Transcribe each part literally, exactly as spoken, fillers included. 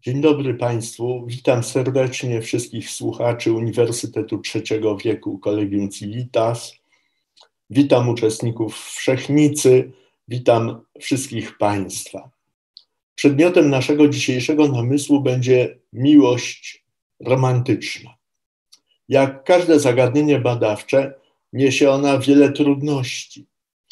Dzień dobry Państwu. Witam serdecznie wszystkich słuchaczy Uniwersytetu Trzeciego Wieku Collegium Civitas. Witam uczestników Wszechnicy. Witam wszystkich Państwa. Przedmiotem naszego dzisiejszego namysłu będzie miłość romantyczna. Jak każde zagadnienie badawcze, niesie ona wiele trudności,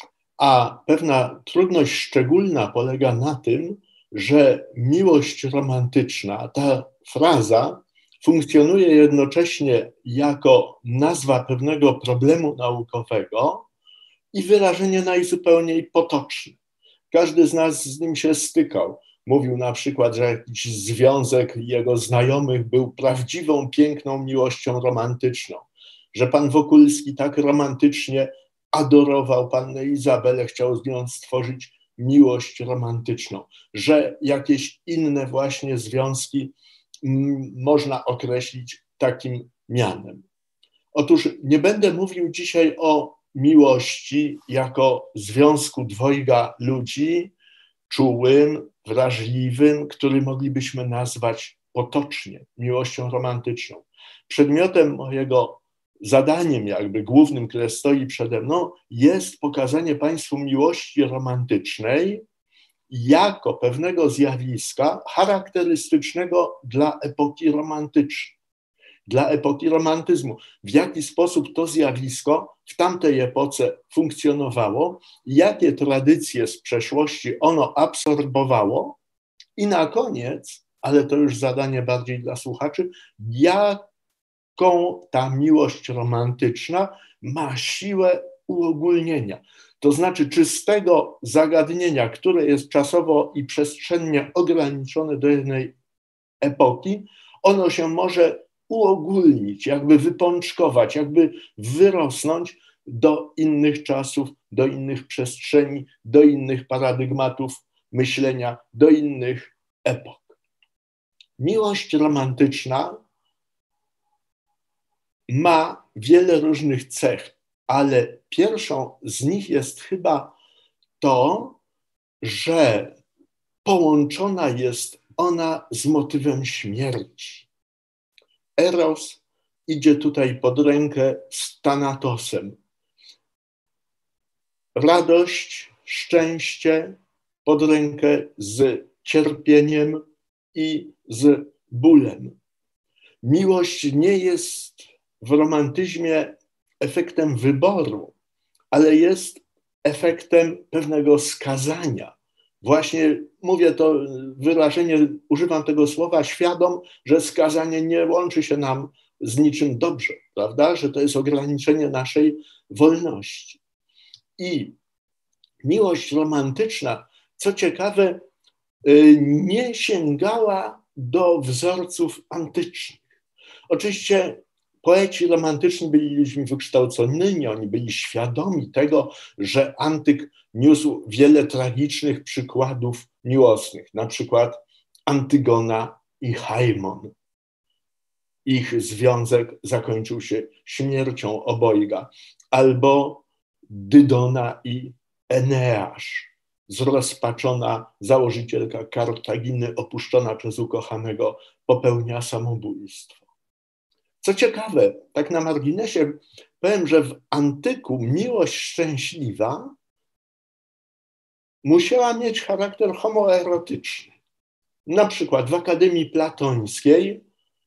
a pewna trudność szczególna polega na tym, że miłość romantyczna, ta fraza, funkcjonuje jednocześnie jako nazwa pewnego problemu naukowego i wyrażenie najzupełniej potoczne. Każdy z nas z nim się stykał. Mówił na przykład, że jakiś związek jego znajomych był prawdziwą, piękną miłością romantyczną, że pan Wokulski tak romantycznie adorował pannę Izabelę, chciał z nią stworzyć miłość romantyczną, że jakieś inne właśnie związki m, można określić takim mianem. Otóż nie będę mówił dzisiaj o miłości jako związku dwojga ludzi, czułym, wrażliwym, który moglibyśmy nazwać potocznie miłością romantyczną. Przedmiotem mojego zadaniem jakby głównym, które stoi przede mną, jest pokazanie Państwu miłości romantycznej jako pewnego zjawiska charakterystycznego dla epoki romantycznej, dla epoki romantyzmu. W jaki sposób to zjawisko w tamtej epoce funkcjonowało, jakie tradycje z przeszłości ono absorbowało i na koniec, ale to już zadanie bardziej dla słuchaczy, jak jaką ta miłość romantyczna ma siłę uogólnienia. To znaczy, czy z tego zagadnienia, które jest czasowo i przestrzennie ograniczone do jednej epoki, ono się może uogólnić, jakby wypączkować, jakby wyrosnąć do innych czasów, do innych przestrzeni, do innych paradygmatów myślenia, do innych epok. Miłość romantyczna ma wiele różnych cech, ale pierwszą z nich jest chyba to, że połączona jest ona z motywem śmierci. Eros idzie tutaj pod rękę z Thanatosem. Radość, szczęście pod rękę z cierpieniem i z bólem. Miłość nie jest w romantyzmie efektem wyboru, ale jest efektem pewnego skazania. Właśnie mówię to wyrażenie, używam tego słowa świadom, że skazanie nie łączy się nam z niczym dobrze, prawda? Że to jest ograniczenie naszej wolności. I miłość romantyczna, co ciekawe, nie sięgała do wzorców antycznych. Oczywiście poeci romantyczni byli ludźmi wykształconymi, oni byli świadomi tego, że antyk niósł wiele tragicznych przykładów miłosnych, na przykład Antygona i Haimon. Ich związek zakończył się śmiercią obojga, albo Dydona i Eneasz, zrozpaczona założycielka Kartaginy, opuszczona przez ukochanego, popełnia samobójstwo. Co ciekawe, tak na marginesie powiem, że w antyku miłość szczęśliwa musiała mieć charakter homoerotyczny. Na przykład w Akademii Platońskiej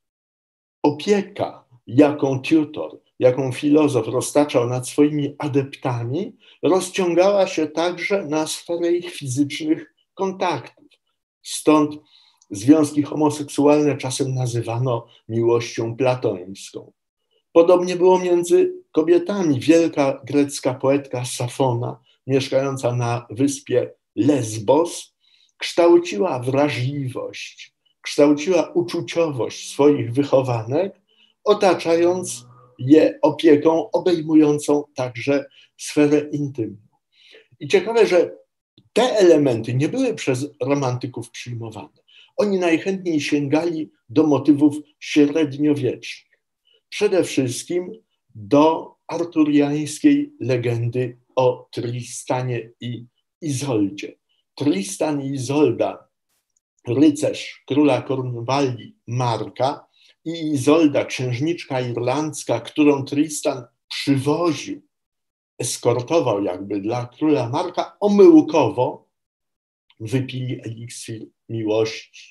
opieka, jaką tutor, jaką filozof roztaczał nad swoimi adeptami, rozciągała się także na sferę ich fizycznych kontaktów. Stąd związki homoseksualne czasem nazywano miłością platońską. Podobnie było między kobietami. Wielka grecka poetka Safona, mieszkająca na wyspie Lesbos, kształciła wrażliwość, kształciła uczuciowość swoich wychowanek, otaczając je opieką obejmującą także sferę intymną. I ciekawe, że te elementy nie były przez romantyków przyjmowane. Oni najchętniej sięgali do motywów średniowiecznych. Przede wszystkim do arturiańskiej legendy o Tristanie i Izoldzie. Tristan i Izolda rycerz króla Kornwalii Marka i Izolda, księżniczka irlandzka, którą Tristan przywoził, eskortował jakby dla króla Marka, omyłkowo wypili eliksir miłości.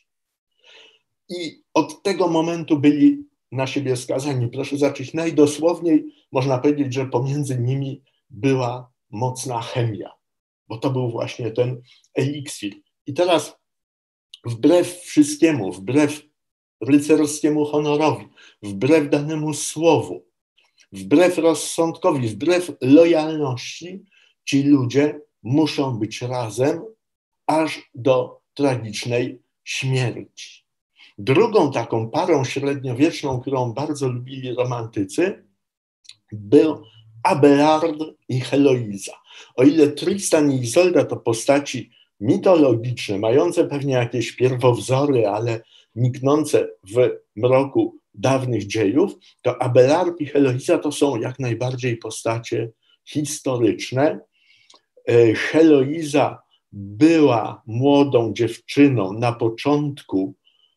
I od tego momentu byli na siebie skazani. Proszę zacząć najdosłowniej, można powiedzieć, że pomiędzy nimi była mocna chemia, bo to był właśnie ten eliksir. I teraz wbrew wszystkiemu, wbrew rycerskiemu honorowi, wbrew danemu słowu, wbrew rozsądkowi, wbrew lojalności, ci ludzie muszą być razem aż do tragicznej śmierci. Drugą taką parą średniowieczną, którą bardzo lubili romantycy, był Abelard i Heloiza. O ile Tristan i Izolda to postaci mitologiczne, mające pewnie jakieś pierwowzory, ale niknące w mroku dawnych dziejów, to Abelard i Heloiza to są jak najbardziej postacie historyczne. Heloiza była młodą dziewczyną na początku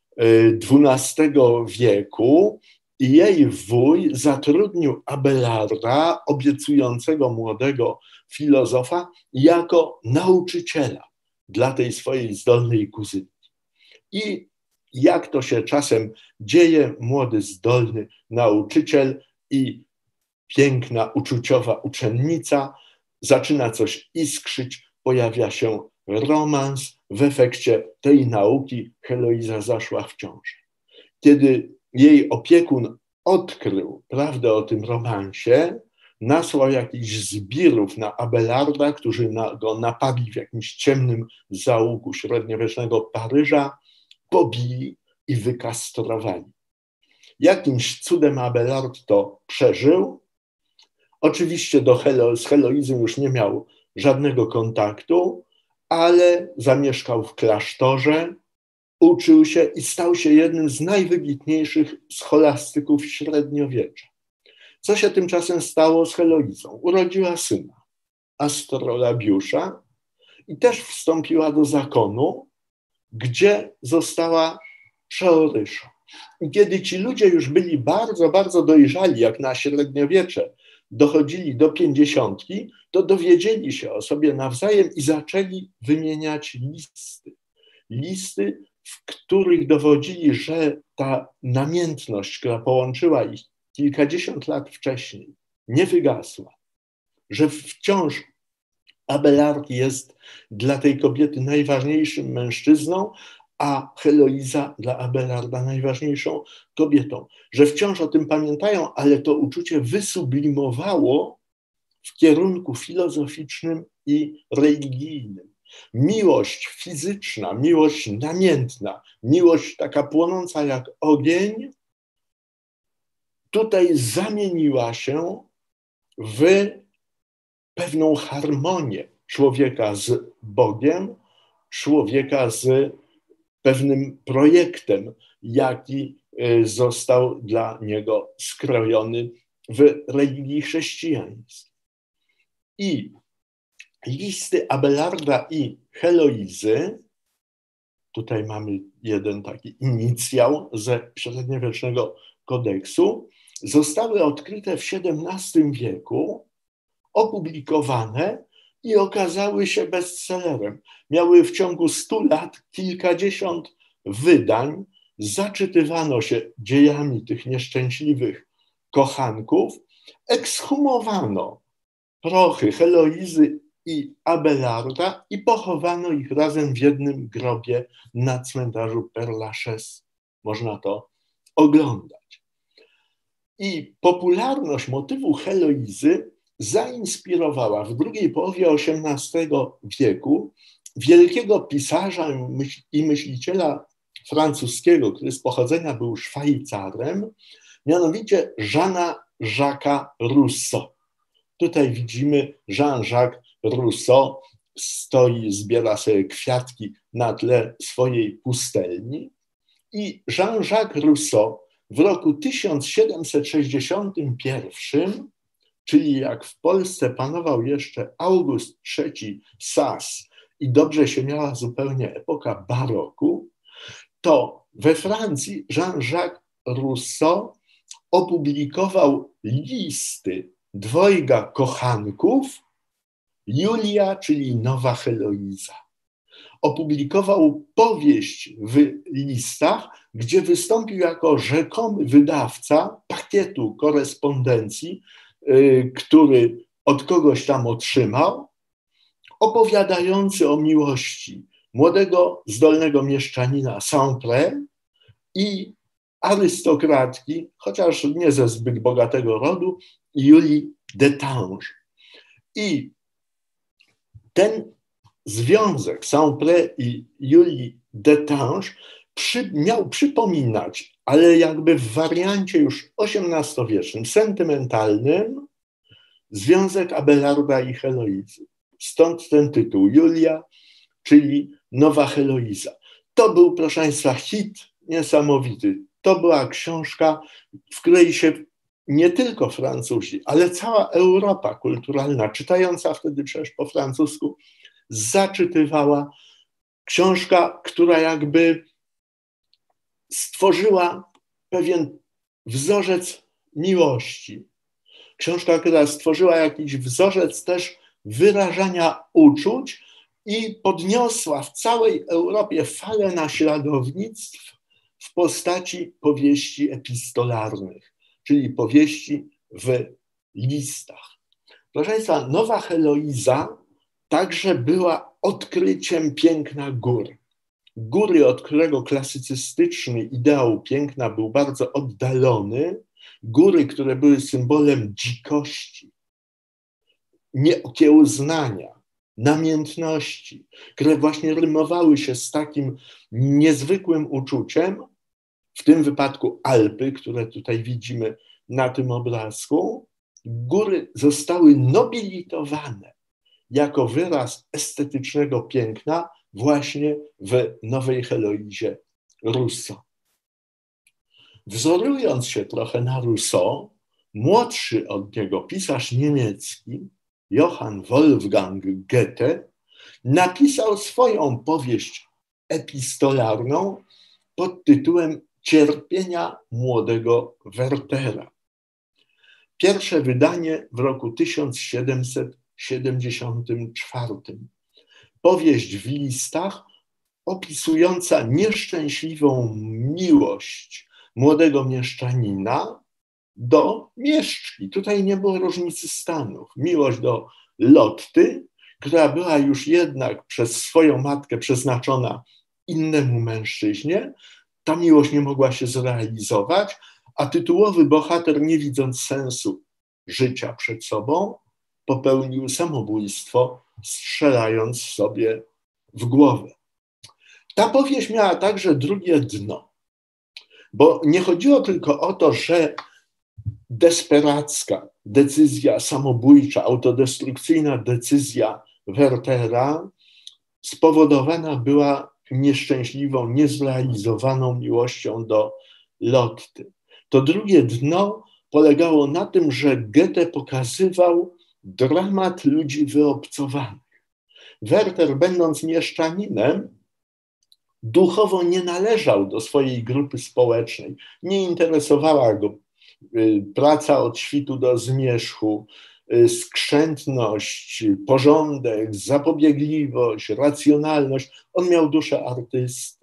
dwunastego wieku i jej wuj zatrudnił Abelarda, obiecującego młodego filozofa, jako nauczyciela dla tej swojej zdolnej kuzynki. I jak to się czasem dzieje, młody, zdolny nauczyciel i piękna, uczuciowa uczennica, zaczyna coś iskrzyć, pojawia się romans. W efekcie tej nauki Heloiza zaszła w ciążę. Kiedy jej opiekun odkrył prawdę o tym romansie, nasłał jakichś zbirów na Abelarda, którzy na, go napadli w jakimś ciemnym zaułku średniowiecznego Paryża, pobili i wykastrowali. Jakimś cudem Abelard to przeżył. Oczywiście do Helo, z Heloizą już nie miał żadnego kontaktu, ale zamieszkał w klasztorze, uczył się i stał się jednym z najwybitniejszych scholastyków średniowiecza. Co się tymczasem stało z Heloizą? Urodziła syna, Astrolabiusza, i też wstąpiła do zakonu, gdzie została przeoryszą. I kiedy ci ludzie już byli bardzo, bardzo dojrzali, jak na średniowiecze, dochodzili do pięćdziesiątki, to dowiedzieli się o sobie nawzajem i zaczęli wymieniać listy. Listy, w których dowodzili, że ta namiętność, która połączyła ich kilkadziesiąt lat wcześniej, nie wygasła, że wciąż Abelard jest dla tej kobiety najważniejszym mężczyzną, a Heloiza dla Abelarda najważniejszą kobietą. Że wciąż o tym pamiętają, ale to uczucie wysublimowało w kierunku filozoficznym i religijnym. Miłość fizyczna, miłość namiętna, miłość taka płonąca jak ogień, tutaj zamieniła się w pewną harmonię człowieka z Bogiem, człowieka z pewnym projektem, jaki został dla niego skrojony w religii chrześcijańskiej. I listy Abelarda i Heloizy, tutaj mamy jeden taki inicjał ze średniowiecznego kodeksu, zostały odkryte w siedemnastym wieku, opublikowane i okazały się bestsellerem. Miały w ciągu stu lat kilkadziesiąt wydań, zaczytywano się dziejami tych nieszczęśliwych kochanków, ekshumowano prochy Heloizy i Abelarda i pochowano ich razem w jednym grobie na cmentarzu Père Lachaise. Można to oglądać. I popularność motywu Heloizy zainspirowała w drugiej połowie osiemnastego wieku wielkiego pisarza i myśliciela francuskiego, który z pochodzenia był Szwajcarem, mianowicie Jeana-Jacques'a Rousseau. Tutaj widzimy Jean-Jacques Rousseau stoi, zbiera sobie kwiatki na tle swojej pustelni i Jean-Jacques Rousseau w roku tysiąc siedemset sześćdziesiątym pierwszym, czyli jak w Polsce panował jeszcze August trzeci Sas i dobrze się miała zupełnie epoka baroku, to we Francji Jean-Jacques Rousseau opublikował listy dwojga kochanków, Julia, czyli Nowa Heloiza. Opublikował powieść w listach, gdzie wystąpił jako rzekomy wydawca pakietu korespondencji, yy, który od kogoś tam otrzymał, opowiadający o miłości młodego, zdolnego mieszczanina Saint-Pré i arystokratki, chociaż nie ze zbyt bogatego rodu, Julii d'Étanges. I ten związek Saint-Pré i Julii d'Étanges przy, miał przypominać, ale jakby w wariancie już osiemnastowiecznym, sentymentalnym, związek Abelarda i Heloizy. Stąd ten tytuł, Julia, czyli Nowa Heloiza. To był, proszę Państwa, hit niesamowity. To była książka, w której się nie tylko Francuzi, ale cała Europa kulturalna, czytająca wtedy przecież po francusku, zaczytywała. Książka, która jakby stworzyła pewien wzorzec miłości. Książka, która stworzyła jakiś wzorzec też wyrażania uczuć i podniosła w całej Europie falę naśladownictw w postaci powieści epistolarnych, czyli powieści w listach. Proszę Państwa, Nowa Heloiza także była odkryciem piękna gór. Góry, od którego klasycystyczny ideał piękna był bardzo oddalony, góry, które były symbolem dzikości, nieokiełznania, namiętności, które właśnie rymowały się z takim niezwykłym uczuciem, w tym wypadku Alpy, które tutaj widzimy na tym obrazku, góry zostały nobilitowane jako wyraz estetycznego piękna właśnie w Nowej Heloizie Rousseau. Wzorując się trochę na Rousseau, młodszy od niego pisarz niemiecki Johann Wolfgang Goethe napisał swoją powieść epistolarną pod tytułem Cierpienia młodego Wertera. Pierwsze wydanie w roku tysiąc siedemset siedemdziesiątym czwartym. Powieść w listach opisująca nieszczęśliwą miłość młodego mieszczanina do mieszczki. Tutaj nie było różnicy stanów. Miłość do Lotty, która była już jednak przez swoją matkę przeznaczona innemu mężczyźnie. Ta miłość nie mogła się zrealizować, a tytułowy bohater, nie widząc sensu życia przed sobą, popełnił samobójstwo, strzelając sobie w głowę. Ta powieść miała także drugie dno, bo nie chodziło tylko o to, że desperacka decyzja samobójcza, autodestrukcyjna decyzja Wertera spowodowana była nieszczęśliwą, niezrealizowaną miłością do Lotty. To drugie dno polegało na tym, że Goethe pokazywał dramat ludzi wyobcowanych. Werter, będąc mieszczaninem, duchowo nie należał do swojej grupy społecznej. Nie interesowała go praca od świtu do zmierzchu, skrzętność, porządek, zapobiegliwość, racjonalność. On miał duszę artysty.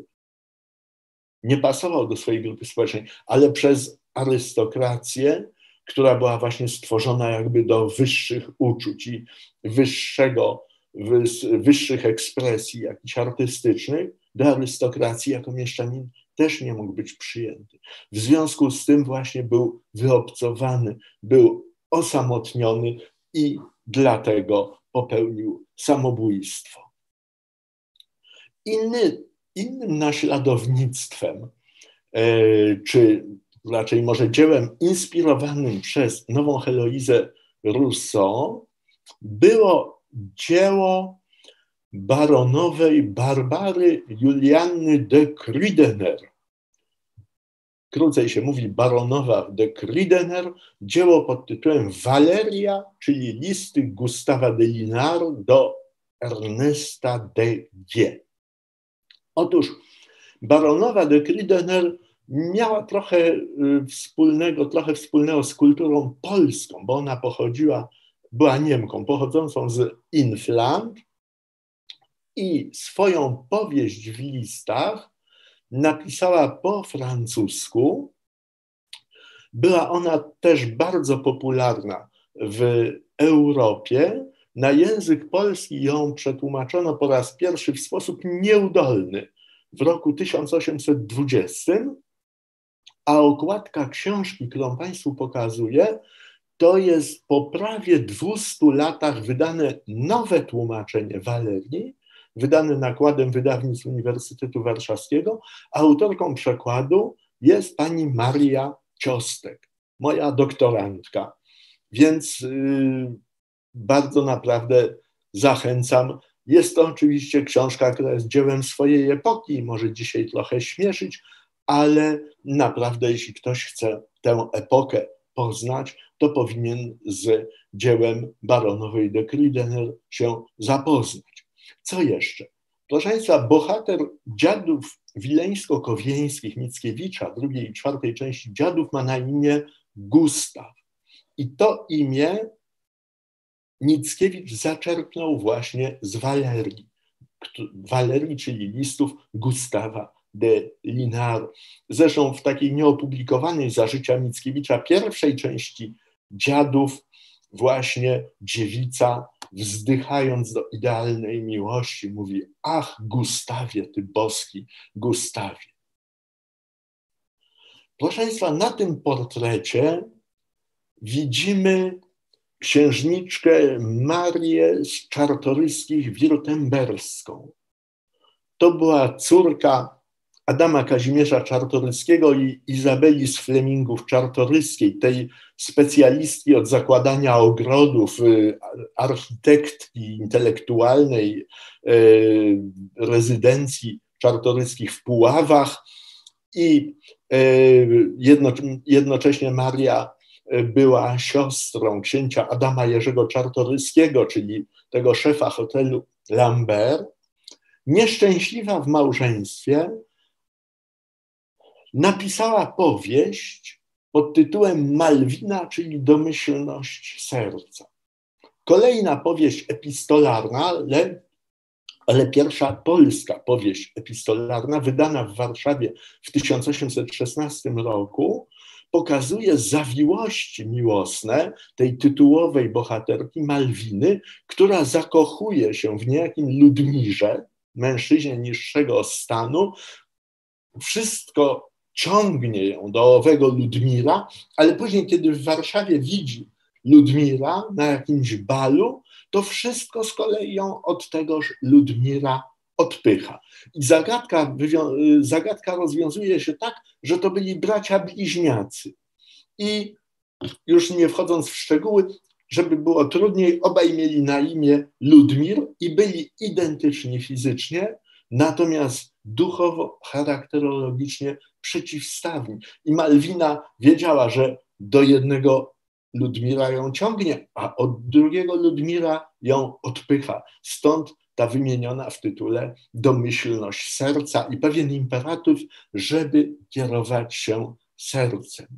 Nie pasował do swojej grupy społecznej, ale przez arystokrację, która była właśnie stworzona jakby do wyższych uczuć i wyższego, wyższych ekspresji jakichś artystycznych, do arystokracji jako mieszczanin też nie mógł być przyjęty. W związku z tym właśnie był wyobcowany, był osamotniony i dlatego popełnił samobójstwo. Inny, innym naśladownictwem, czy raczej może dziełem inspirowanym przez Nową Heloizę Rousseau było dzieło baronowej Barbary Julianny de Krudener. Krócej się mówi baronowa de Krudener, dzieło pod tytułem Valeria, czyli listy Gustawa de Linard do Ernesta de Gie. Otóż Baronowa de Kridener miała trochę wspólnego, trochę wspólnego z kulturą polską, bo ona pochodziła, była Niemką pochodzącą z Infland i swoją powieść w listach napisała po francusku. Była ona też bardzo popularna w Europie. Na język polski ją przetłumaczono po raz pierwszy w sposób nieudolny w roku tysiąc osiemset dwudziestym, a okładka książki, którą Państwu pokazuję, to jest po prawie dwustu latach wydane nowe tłumaczenie Walerii, wydane nakładem wydawnictw Uniwersytetu Warszawskiego. Autorką przekładu jest pani Maria Ciostek, moja doktorantka. Więc yy, bardzo naprawdę zachęcam. Jest to oczywiście książka, która jest dziełem swojej epoki i może dzisiaj trochę śmieszyć, ale naprawdę jeśli ktoś chce tę epokę poznać, to powinien z dziełem baronowej de Kridener się zapoznać. Co jeszcze? Proszę Państwa, bohater Dziadów Wileńsko-Kowieńskich Mickiewicza, drugiej i czwartej części Dziadów, ma na imię Gustaw. I to imię Mickiewicz zaczerpnął właśnie z Walerii. Walerii, czyli listów Gustawa de Linard. Zresztą w takiej nieopublikowanej za życia Mickiewicza pierwszej części Dziadów właśnie dziewica, wzdychając do idealnej miłości, mówi: ach, Gustawie, ty boski Gustawie. Proszę Państwa, na tym portrecie widzimy księżniczkę Marię z Czartoryskich Wirtemberską. To była córka Adama Kazimierza Czartoryskiego i Izabeli z Flemingów Czartoryskiej, tej specjalistki od zakładania ogrodów, architektki intelektualnej rezydencji Czartoryskich w Puławach. I jednocześnie Maria była siostrą księcia Adama Jerzego Czartoryskiego, czyli tego szefa hotelu Lambert. Nieszczęśliwa w małżeństwie, napisała powieść pod tytułem Malwina, czyli Domyślność serca. Kolejna powieść epistolarna, ale, ale pierwsza polska powieść epistolarna, wydana w Warszawie w tysiąc osiemset szesnastym roku, pokazuje zawiłości miłosne tej tytułowej bohaterki Malwiny, która zakochuje się w niejakim Ludmirze, mężczyźnie niższego stanu. Wszystko ciągnie ją do owego Ludmira, ale później, kiedy w Warszawie widzi Ludmira na jakimś balu, to wszystko z kolei ją od tegoż Ludmira odpycha. I zagadka, zagadka rozwiązuje się tak, że to byli bracia bliźniacy. I już nie wchodząc w szczegóły, żeby było trudniej, obaj mieli na imię Ludmir i byli identyczni fizycznie, natomiast duchowo, charakterologicznie przeciwstawni. I Malwina wiedziała, że do jednego Ludmira ją ciągnie, a od drugiego Ludmira ją odpycha. Stąd ta wymieniona w tytule domyślność serca i pewien imperatyw, żeby kierować się sercem.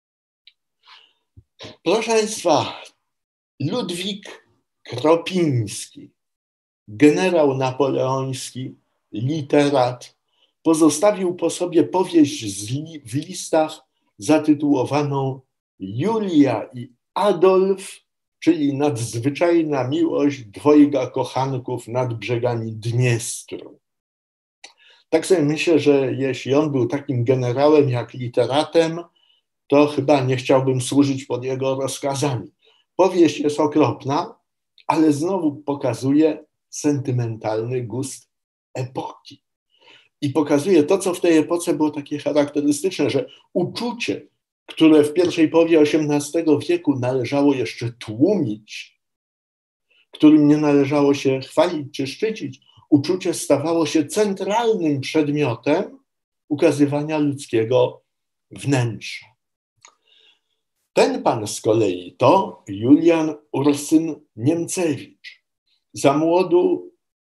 Proszę Państwa, Ludwik Kropiński, generał napoleoński, literat, pozostawił po sobie powieść z li, w listach zatytułowaną Julia i Adolf, czyli nadzwyczajna miłość dwojga kochanków nad brzegami Dniestru. Tak sobie myślę, że jeśli on był takim generałem jak literatem, to chyba nie chciałbym służyć pod jego rozkazami. Powieść jest okropna, ale znowu pokazuje sentymentalny gust epoki. I pokazuje to, co w tej epoce było takie charakterystyczne, że uczucie, które w pierwszej połowie osiemnastego wieku należało jeszcze tłumić, którym nie należało się chwalić czy szczycić, uczucie stawało się centralnym przedmiotem ukazywania ludzkiego wnętrza. Ten pan z kolei to Julian Ursyn Niemcewicz. Za młodu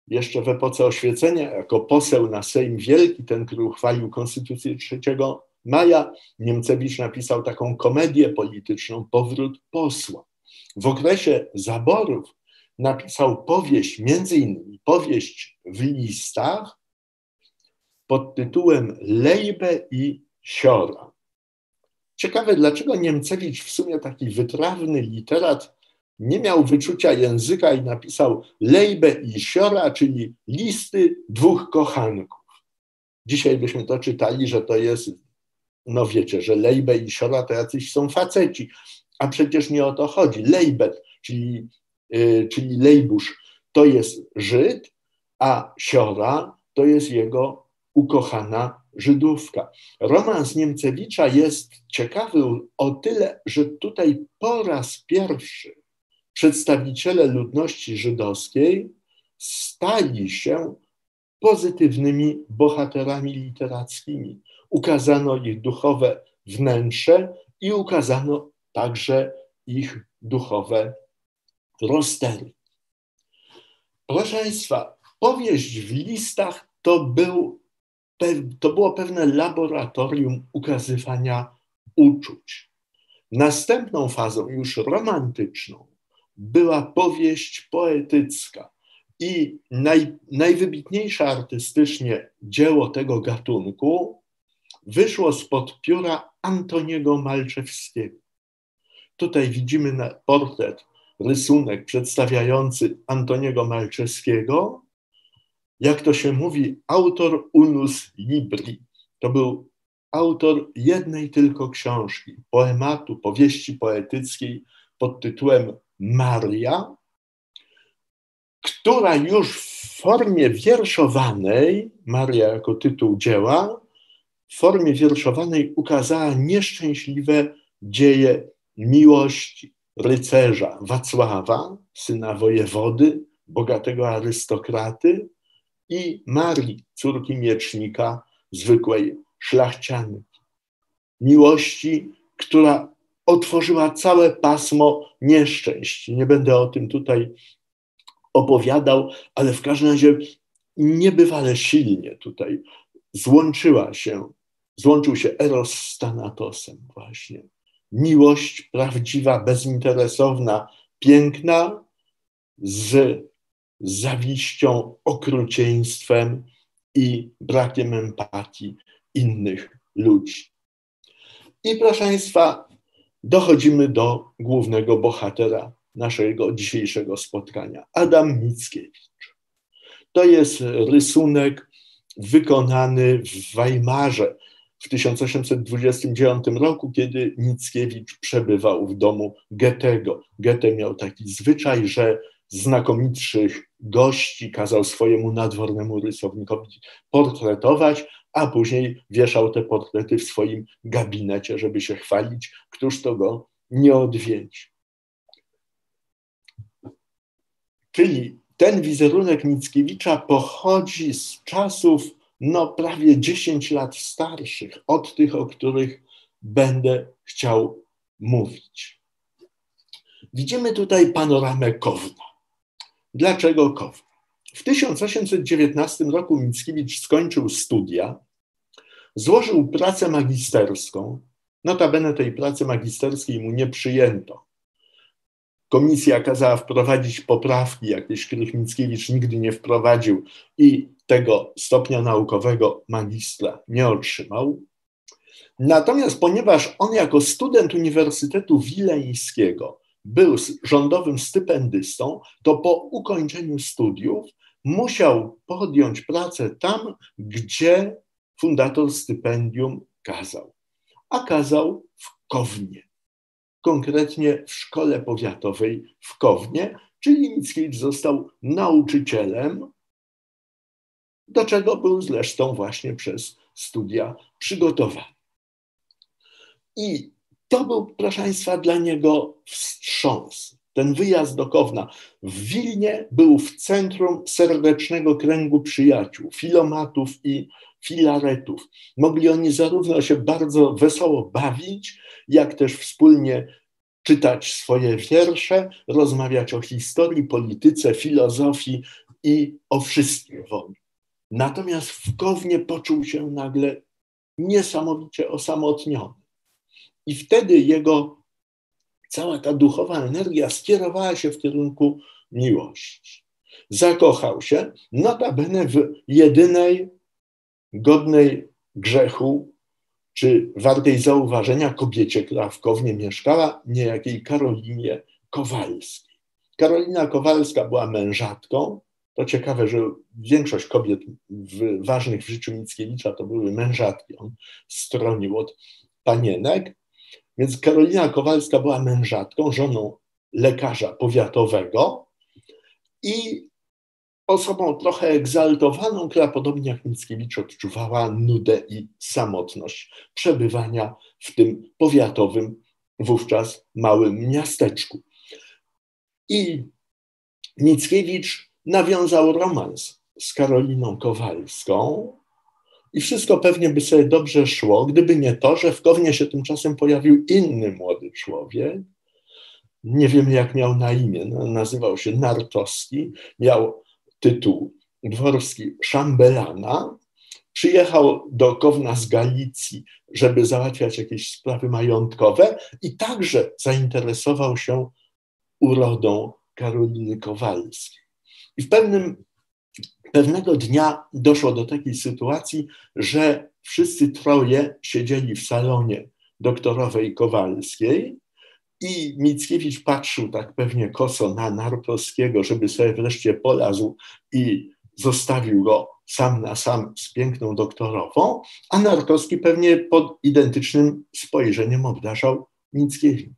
jeszcze w epoce oświecenia, jako poseł na Sejm Wielki, ten, który uchwalił Konstytucję trzeciego maja, Niemcewicz napisał taką komedię polityczną Powrót posła. W okresie zaborów napisał powieść, między innymi powieść w listach pod tytułem Lejbe i Siora. Ciekawe, dlaczego Niemcewicz, w sumie taki wytrawny literat, nie miał wyczucia języka i napisał Lejbe i Siora, czyli listy dwóch kochanków. Dzisiaj byśmy to czytali, że to jest, no wiecie, że Lejbe i Siora to jacyś są faceci, a przecież nie o to chodzi. Lejbet, czyli, yy, czyli Lejbusz, to jest Żyd, a Siora to jest jego ukochana Żydówka. Romans Niemcewicza jest ciekawy o tyle, że tutaj po raz pierwszy przedstawiciele ludności żydowskiej stali się pozytywnymi bohaterami literackimi. Ukazano ich duchowe wnętrze i ukazano także ich duchowe rozterki. Proszę Państwa, powieść w listach to, był, to było pewne laboratorium ukazywania uczuć. Następną fazą, już romantyczną, była powieść poetycka i naj, najwybitniejsze artystycznie dzieło tego gatunku wyszło spod pióra Antoniego Malczewskiego. Tutaj widzimy na portret, rysunek przedstawiający Antoniego Malczewskiego. Jak to się mówi, autor unus libri. To był autor jednej tylko książki, poematu, powieści poetyckiej pod tytułem Maria, która już w formie wierszowanej, Maria jako tytuł dzieła, w formie wierszowanej ukazała nieszczęśliwe dzieje miłości rycerza Wacława, syna wojewody, bogatego arystokraty, i Marii, córki miecznika, zwykłej szlachcianki. Miłości, która otworzyła całe pasmo nieszczęść. Nie będę o tym tutaj opowiadał, ale w każdym razie niebywale silnie tutaj złączyła się, złączył się Eros z Thanatosem właśnie. Miłość prawdziwa, bezinteresowna, piękna, z zawiścią, okrucieństwem i brakiem empatii innych ludzi. I proszę Państwa, dochodzimy do głównego bohatera naszego dzisiejszego spotkania, Adam Mickiewicz. To jest rysunek wykonany w Weimarze w tysiąc osiemset dwudziestym dziewiątym roku, kiedy Mickiewicz przebywał w domu Goethego. Goethe miał taki zwyczaj, że znakomitszych gości kazał swojemu nadwornemu rysownikowi portretować, a później wieszał te portrety w swoim gabinecie, żeby się chwalić, któż to go nie odwiedzi. Czyli ten wizerunek Mickiewicza pochodzi z czasów no, prawie dziesięć lat starszych od tych, o których będę chciał mówić. Widzimy tutaj panoramę Kowna. Dlaczego Kowna? W tysiąc osiemset dziewiętnastym roku Mickiewicz skończył studia, złożył pracę magisterską. Notabene tej pracy magisterskiej mu nie przyjęto. Komisja kazała wprowadzić poprawki jakieś, których Mickiewicz nigdy nie wprowadził i tego stopnia naukowego magistra nie otrzymał. Natomiast ponieważ on jako student Uniwersytetu Wileńskiego był rządowym stypendystą, to po ukończeniu studiów musiał podjąć pracę tam, gdzie fundator stypendium kazał. A kazał w Kownie. Konkretnie w szkole powiatowej w Kownie, czyli Mickiewicz został nauczycielem, do czego był zresztą właśnie przez studia przygotowany. I to był, proszę Państwa, dla niego wstrząs. Ten wyjazd do Kowna. W Wilnie był w centrum serdecznego kręgu przyjaciół, filomatów i filaretów. Mogli oni zarówno się bardzo wesoło bawić, jak też wspólnie czytać swoje wiersze, rozmawiać o historii, polityce, filozofii i o wszystkim woli. Natomiast w Kownie poczuł się nagle niesamowicie osamotniony. I wtedy jego cała ta duchowa energia skierowała się w kierunku miłości. Zakochał się, notabene w jedynej godnej grzechu, czy wartej zauważenia kobiecie, która w Kownie mieszkała, niejakiej Karolinie Kowalskiej. Karolina Kowalska była mężatką. To ciekawe, że większość kobiet w, ważnych w życiu Mickiewicza to były mężatki. On stronił od panienek. Więc Karolina Kowalska była mężatką, żoną lekarza powiatowego i osobą trochę egzaltowaną, która podobnie jak Mickiewicz odczuwała nudę i samotność przebywania w tym powiatowym, wówczas małym miasteczku. I Mickiewicz nawiązał romans z Karoliną Kowalską i wszystko pewnie by sobie dobrze szło, gdyby nie to, że w Kownie się tymczasem pojawił inny młody człowiek. Nie wiemy, jak miał na imię. No, nazywał się Nartowski, miał tytuł dworski szambelana. Przyjechał do Kowna z Galicji, żeby załatwiać jakieś sprawy majątkowe i także zainteresował się urodą Karoliny Kowalskiej. I w pewnym, pewnego dnia doszło do takiej sytuacji, że wszyscy troje siedzieli w salonie doktorowej Kowalskiej i Mickiewicz patrzył tak pewnie koso na Nartowskiego, żeby sobie wreszcie polazł i zostawił go sam na sam z piękną doktorową, a Nartowski pewnie pod identycznym spojrzeniem obdarzał Mickiewicza.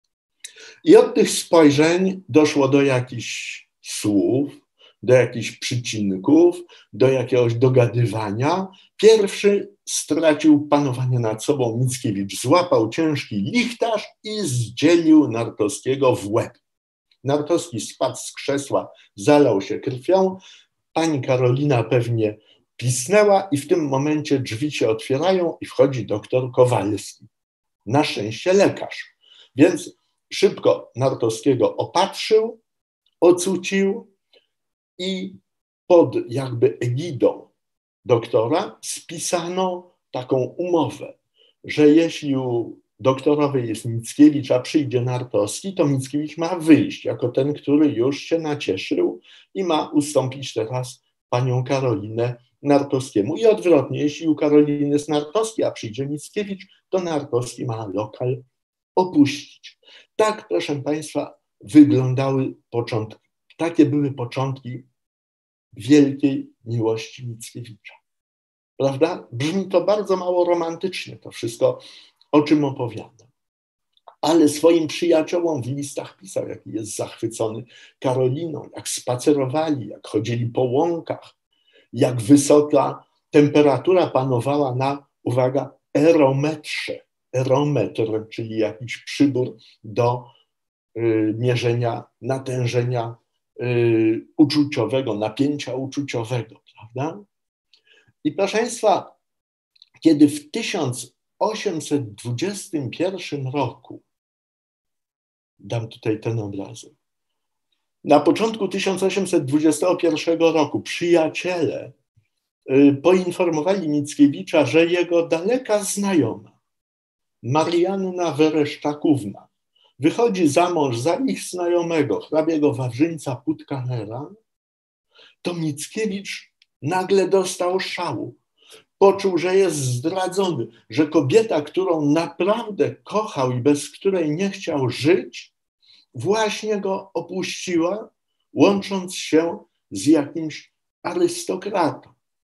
I od tych spojrzeń doszło do jakichś słów, do jakichś przycinków, do jakiegoś dogadywania. Pierwszy stracił panowanie nad sobą Mickiewicz, złapał ciężki lichtarz i zdzielił Nartowskiego w łeb. Nartowski spadł z krzesła, zalał się krwią, pani Karolina pewnie pisnęła i w tym momencie drzwi się otwierają i wchodzi doktor Kowalski. Na szczęście lekarz, więc szybko Nartowskiego opatrzył, ocucił i pod jakby egidą doktora spisano taką umowę, że jeśli u doktorowej jest Mickiewicz, a przyjdzie Nartowski, to Mickiewicz ma wyjść jako ten, który już się nacieszył i ma ustąpić teraz panią Karolinę Nartowskiemu. I odwrotnie, jeśli u Karoliny jest Nartowski, a przyjdzie Mickiewicz, to Nartowski ma lokal opuścić. Tak, proszę państwa, wyglądały początki. Takie były początki wielkiej miłości Mickiewicza. Prawda? Brzmi to bardzo mało romantycznie, to wszystko, o czym opowiadam. Ale swoim przyjaciołom w listach pisał, jaki jest zachwycony Karoliną, jak spacerowali, jak chodzili po łąkach, jak wysoka temperatura panowała na, uwaga, erometrze. Erometr, czyli jakiś przybór do y, mierzenia natężenia y, uczuciowego, napięcia uczuciowego, prawda? I proszę państwa, kiedy w tysiąc osiemset dwudziestym pierwszym roku, dam tutaj ten obrazek, na początku tysiąc osiemset dwudziestego pierwszego roku przyjaciele y, poinformowali Mickiewicza, że jego daleka znajoma, Marianna Wereszczakówna, wychodzi za mąż za ich znajomego, hrabiego Wawrzyńca Putkanera, to Mickiewicz nagle dostał szału. Poczuł, że jest zdradzony, że kobieta, którą naprawdę kochał i bez której nie chciał żyć, właśnie go opuściła, łącząc się z jakimś arystokratą.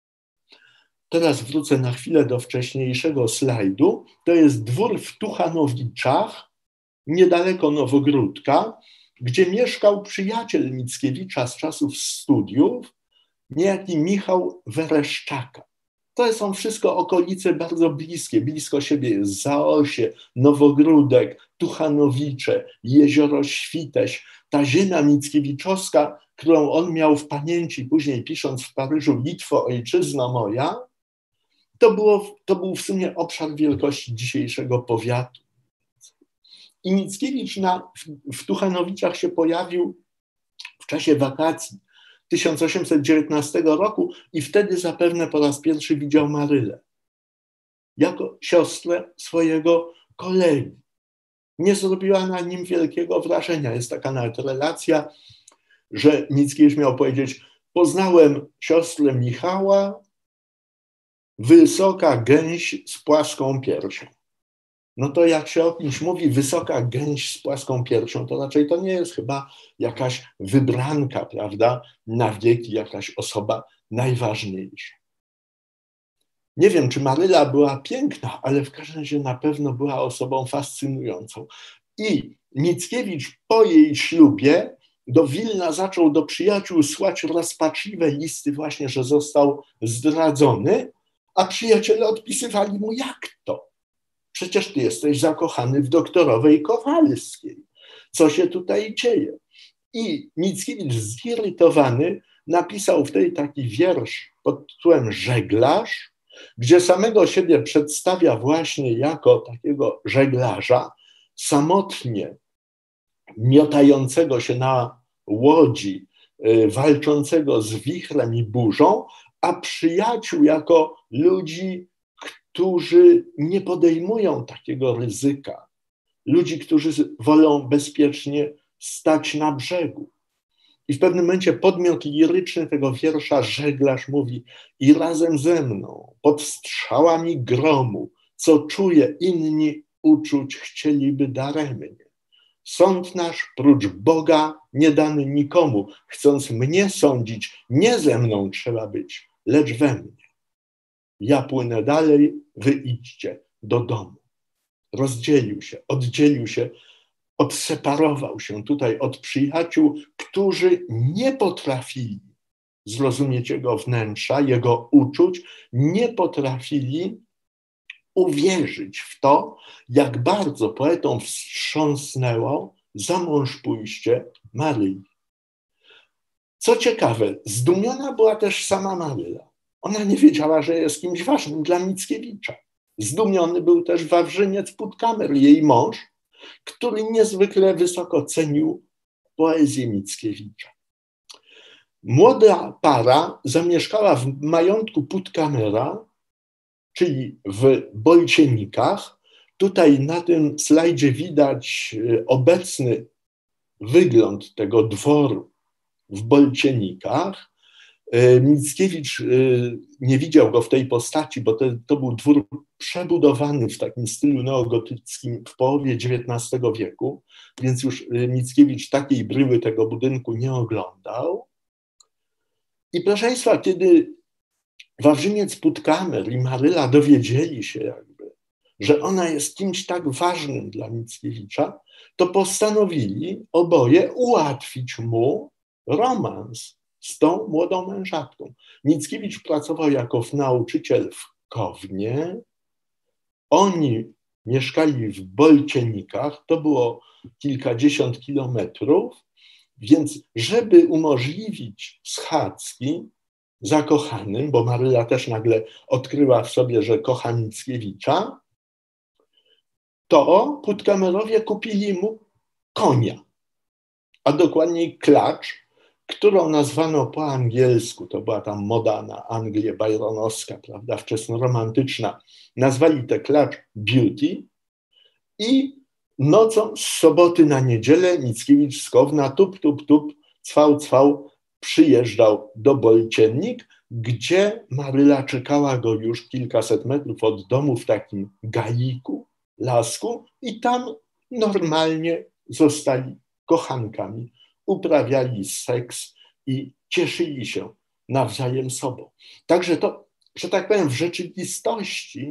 Teraz wrócę na chwilę do wcześniejszego slajdu. To jest dwór w Tuchanowiczach, niedaleko Nowogródka, gdzie mieszkał przyjaciel Mickiewicza z czasów studiów, niejaki Michał Wereszczaka. To są wszystko okolice bardzo bliskie. Blisko siebie jest Zaosie, Nowogródek, Tuchanowicze, Jezioro Świteś. Ta ziemia mickiewiczowska, którą on miał w pamięci, później pisząc w Paryżu Litwo, ojczyzno moja, to, było, to był w sumie obszar wielkości dzisiejszego powiatu. I Mickiewicz na, w, w Tuchanowiczach się pojawił w czasie wakacji tysiąc osiemset dziewiętnastego roku i wtedy zapewne po raz pierwszy widział Marylę jako siostrę swojego kolegi. Nie zrobiła na nim wielkiego wrażenia. Jest taka nawet relacja, że Mickiewicz miał powiedzieć: poznałem siostrę Michała, wysoka gęś z płaską piersią. No to jak się o kimś mówi wysoka gęś z płaską piersią, to raczej to nie jest chyba jakaś wybranka, prawda, na wieki, jakaś osoba najważniejsza. Nie wiem, czy Maryla była piękna, ale w każdym razie na pewno była osobą fascynującą. I Mickiewicz po jej ślubie do Wilna zaczął do przyjaciół słać rozpaczliwe listy właśnie, że został zdradzony, a przyjaciele odpisywali mu: jak to? Przecież ty jesteś zakochany w doktorowej Kowalskiej. Co się tutaj dzieje? I Mickiewicz zirytowany napisał wtedy taki wiersz pod tytułem Żeglarz, gdzie samego siebie przedstawia właśnie jako takiego żeglarza, samotnie miotającego się na łodzi, walczącego z wichrem i burzą, a przyjaciół jako ludzi, którzy nie podejmują takiego ryzyka, ludzi, którzy wolą bezpiecznie stać na brzegu. I w pewnym momencie podmiot liryczny tego wiersza Żeglarz mówi: i razem ze mną, pod strzałami gromu, co czuje inni uczuć chcieliby daremnie. Sąd nasz prócz Boga nie dany nikomu, chcąc mnie sądzić, nie ze mną trzeba być, lecz we mnie. Ja płynę dalej, wy idźcie do domu. Rozdzielił się, oddzielił się, odseparował się tutaj od przyjaciół, którzy nie potrafili zrozumieć jego wnętrza, jego uczuć, nie potrafili uwierzyć w to, jak bardzo poetom wstrząsnęło za mąż pójście Maryi. Co ciekawe, zdumiona była też sama Maryla. Ona nie wiedziała, że jest kimś ważnym dla Mickiewicza. Zdumiony był też Wawrzyniec Puttkamer, jej mąż, który niezwykle wysoko cenił poezję Mickiewicza. Młoda para zamieszkała w majątku Puttkamera, czyli w Bolcienikach. Tutaj na tym slajdzie widać obecny wygląd tego dworu w Bolcienikach. Mickiewicz nie widział go w tej postaci, bo to, to był dwór przebudowany w takim stylu neogotyckim w połowie dziewiętnastego wieku, więc już Mickiewicz takiej bryły tego budynku nie oglądał. I proszę Państwa, kiedy Wawrzyniec Puttkamer i Maryla dowiedzieli się jakby, że ona jest kimś tak ważnym dla Mickiewicza, to postanowili oboje ułatwić mu romans z tą młodą mężatką. Mickiewicz pracował jako nauczyciel w Kownie. Oni mieszkali w Bolcienikach, to było kilkadziesiąt kilometrów, więc żeby umożliwić schadzki zakochanym, bo Maryla też nagle odkryła w sobie, że kocha Mickiewicza, to Puttkamerowie kupili mu konia, a dokładniej klacz, którą nazwano po angielsku, to była tam moda na Anglię byronowska, prawda, wczesnoromantyczna, nazwali tę klacz Beauty i nocą z soboty na niedzielę Mickiewicz z Kowna tup, tup, tup, cwał, cwał, przyjeżdżał do Bolcienik, gdzie Maryla czekała go już kilkaset metrów od domu w takim gaiku, lasku i tam normalnie zostali kochankami, uprawiali seks i cieszyli się nawzajem sobą. Także to, że tak powiem, w rzeczywistości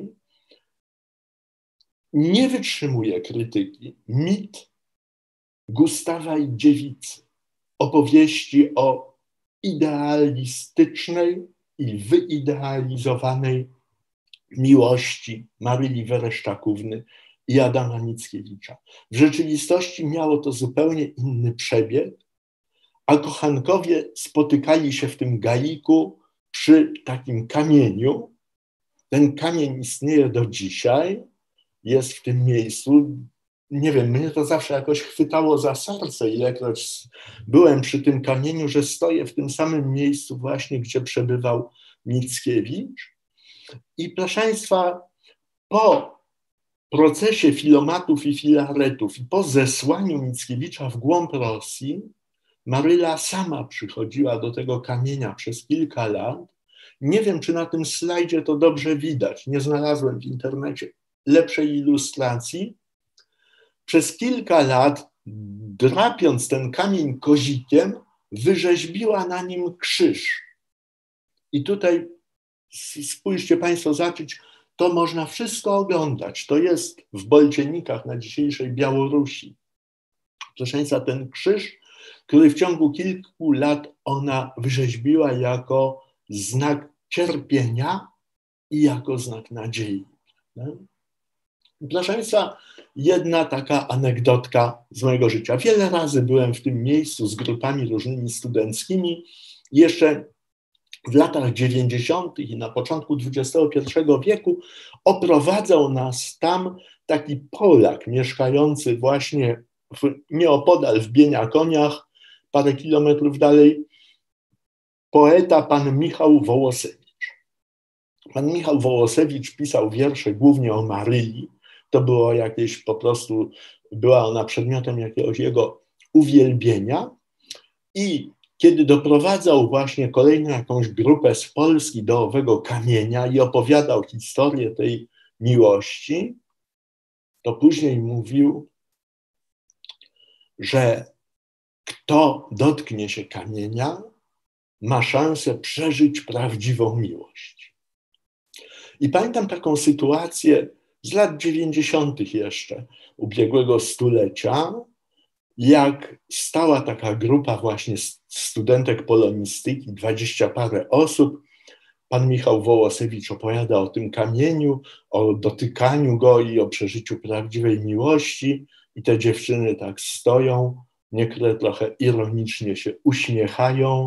nie wytrzymuje krytyki mit Gustawa i dziewicy, opowieści o idealistycznej i wyidealizowanej miłości Maryli Wereszczakówny i Adama Mickiewicza. W rzeczywistości miało to zupełnie inny przebieg, a kochankowie spotykali się w tym gaiku przy takim kamieniu. Ten kamień istnieje do dzisiaj, jest w tym miejscu. nie wiem, mnie to zawsze jakoś chwytało za serce, ilekroć byłem przy tym kamieniu, że stoję w tym samym miejscu właśnie, gdzie przebywał Mickiewicz. I proszę Państwa, po procesie filomatów i filaretów i po zesłaniu Mickiewicza w głąb Rosji, Maryla sama przychodziła do tego kamienia przez kilka lat. Nie wiem, czy na tym slajdzie to dobrze widać. Nie znalazłem w internecie lepszej ilustracji. Przez kilka lat, drapiąc ten kamień kozikiem, wyrzeźbiła na nim krzyż. I tutaj spójrzcie Państwo, zobaczyć, to można wszystko oglądać. To jest w Bolcienikach na dzisiejszej Białorusi. Proszę Państwa, ten krzyż, który w ciągu kilku lat ona wyrzeźbiła jako znak cierpienia i jako znak nadziei. Proszę Państwa, jedna taka anegdotka z mojego życia. Wiele razy byłem w tym miejscu z grupami różnymi studenckimi. Jeszcze w latach dziewięćdziesiątych i na początku dwudziestego pierwszego wieku oprowadzał nas tam taki Polak mieszkający właśnie w, nieopodal w Bieniakoniach, parę kilometrów dalej, poeta pan Michał Wołosewicz. Pan Michał Wołosewicz pisał wiersze głównie o Maryi. To było jakieś po prostu, była ona przedmiotem jakiegoś jego uwielbienia. I kiedy doprowadzał właśnie kolejną jakąś grupę z Polski do owego kamienia i opowiadał historię tej miłości, to później mówił, że kto dotknie się kamienia, ma szansę przeżyć prawdziwą miłość. I pamiętam taką sytuację z lat dziewięćdziesiątych jeszcze ubiegłego stulecia, jak stała taka grupa właśnie studentek polonistyki, dwadzieścia parę osób. Pan Michał Wołosewicz opowiada o tym kamieniu, o dotykaniu go i o przeżyciu prawdziwej miłości. I te dziewczyny tak stoją, niektóre trochę ironicznie się uśmiechają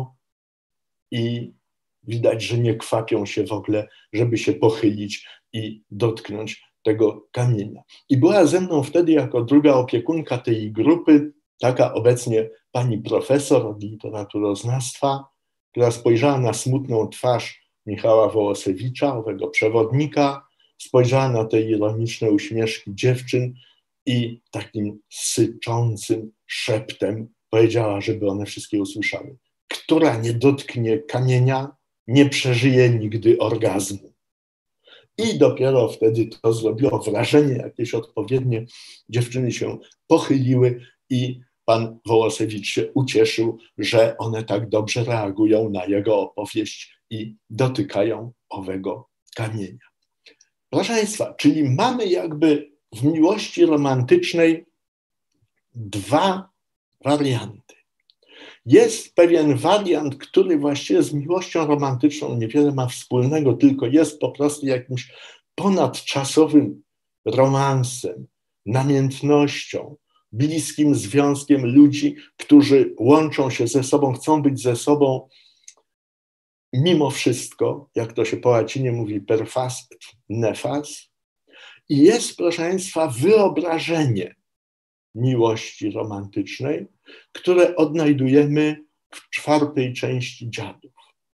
i widać, że nie kwapią się w ogóle, żeby się pochylić i dotknąć tego kamienia. I była ze mną wtedy jako druga opiekunka tej grupy taka obecnie pani profesor od literaturoznawstwa, która spojrzała na smutną twarz Michała Wołosewicza, owego przewodnika, spojrzała na te ironiczne uśmieszki dziewczyn i takim syczącym szeptem powiedziała, żeby one wszystkie usłyszały: która nie dotknie kamienia, nie przeżyje nigdy orgazmu. I dopiero wtedy to zrobiło wrażenie jakieś odpowiednie. Dziewczyny się pochyliły i pan Wołosewicz się ucieszył, że one tak dobrze reagują na jego opowieść i dotykają owego kamienia. Proszę Państwa, czyli mamy jakby w miłości romantycznej dwa warianty. Jest pewien wariant, który właściwie z miłością romantyczną niewiele ma wspólnego, tylko jest po prostu jakimś ponadczasowym romansem, namiętnością, bliskim związkiem ludzi, którzy łączą się ze sobą, chcą być ze sobą mimo wszystko, jak to się po łacinie mówi, per fas et nefas. I jest, proszę Państwa, wyobrażenie miłości romantycznej, które odnajdujemy w czwartej części Dziadów.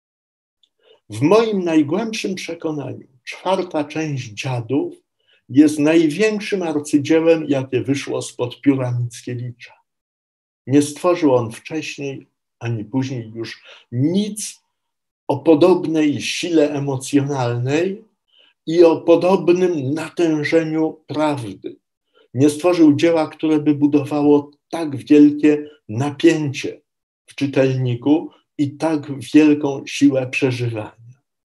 W moim najgłębszym przekonaniu czwarta część Dziadów jest największym arcydziełem, jakie wyszło spod pióra Mickiewicza. Nie stworzył on wcześniej, ani później już nic o podobnej sile emocjonalnej i o podobnym natężeniu prawdy. Nie stworzył dzieła, które by budowało tak wielkie napięcie w czytelniku i tak wielką siłę przeżywania.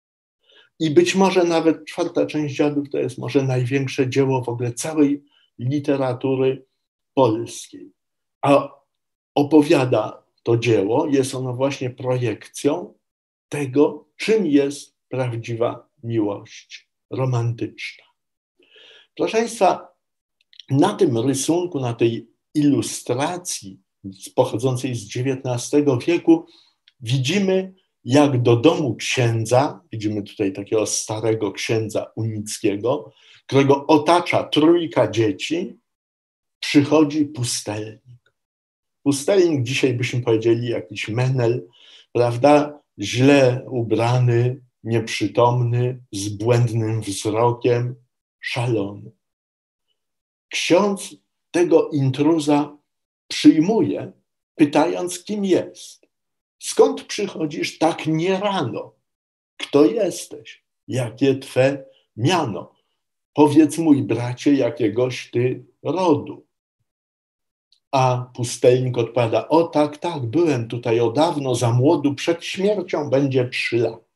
I być może nawet czwarta część Dziadów to jest może największe dzieło w ogóle całej literatury polskiej. A opowiada to dzieło, jest ono właśnie projekcją tego, czym jest prawdziwa miłość romantyczna. Proszę Państwa, na tym rysunku, na tej ilustracji pochodzącej z dziewiętnastego wieku widzimy, jak do domu księdza, widzimy tutaj takiego starego księdza unickiego, którego otacza trójka dzieci, przychodzi pustelnik. Pustelnik, dzisiaj byśmy powiedzieli jakiś menel, prawda? Źle ubrany, nieprzytomny, z błędnym wzrokiem, szalony. Ksiądz tego intruza przyjmuje, pytając, kim jest. Skąd przychodzisz tak nie rano? Kto jesteś? Jakie twe miano? Powiedz, mój bracie, jakiegoś ty rodu. A pustelnik odpowiada, o tak, tak, byłem tutaj o dawno, za młodu, przed śmiercią będzie trzy lata.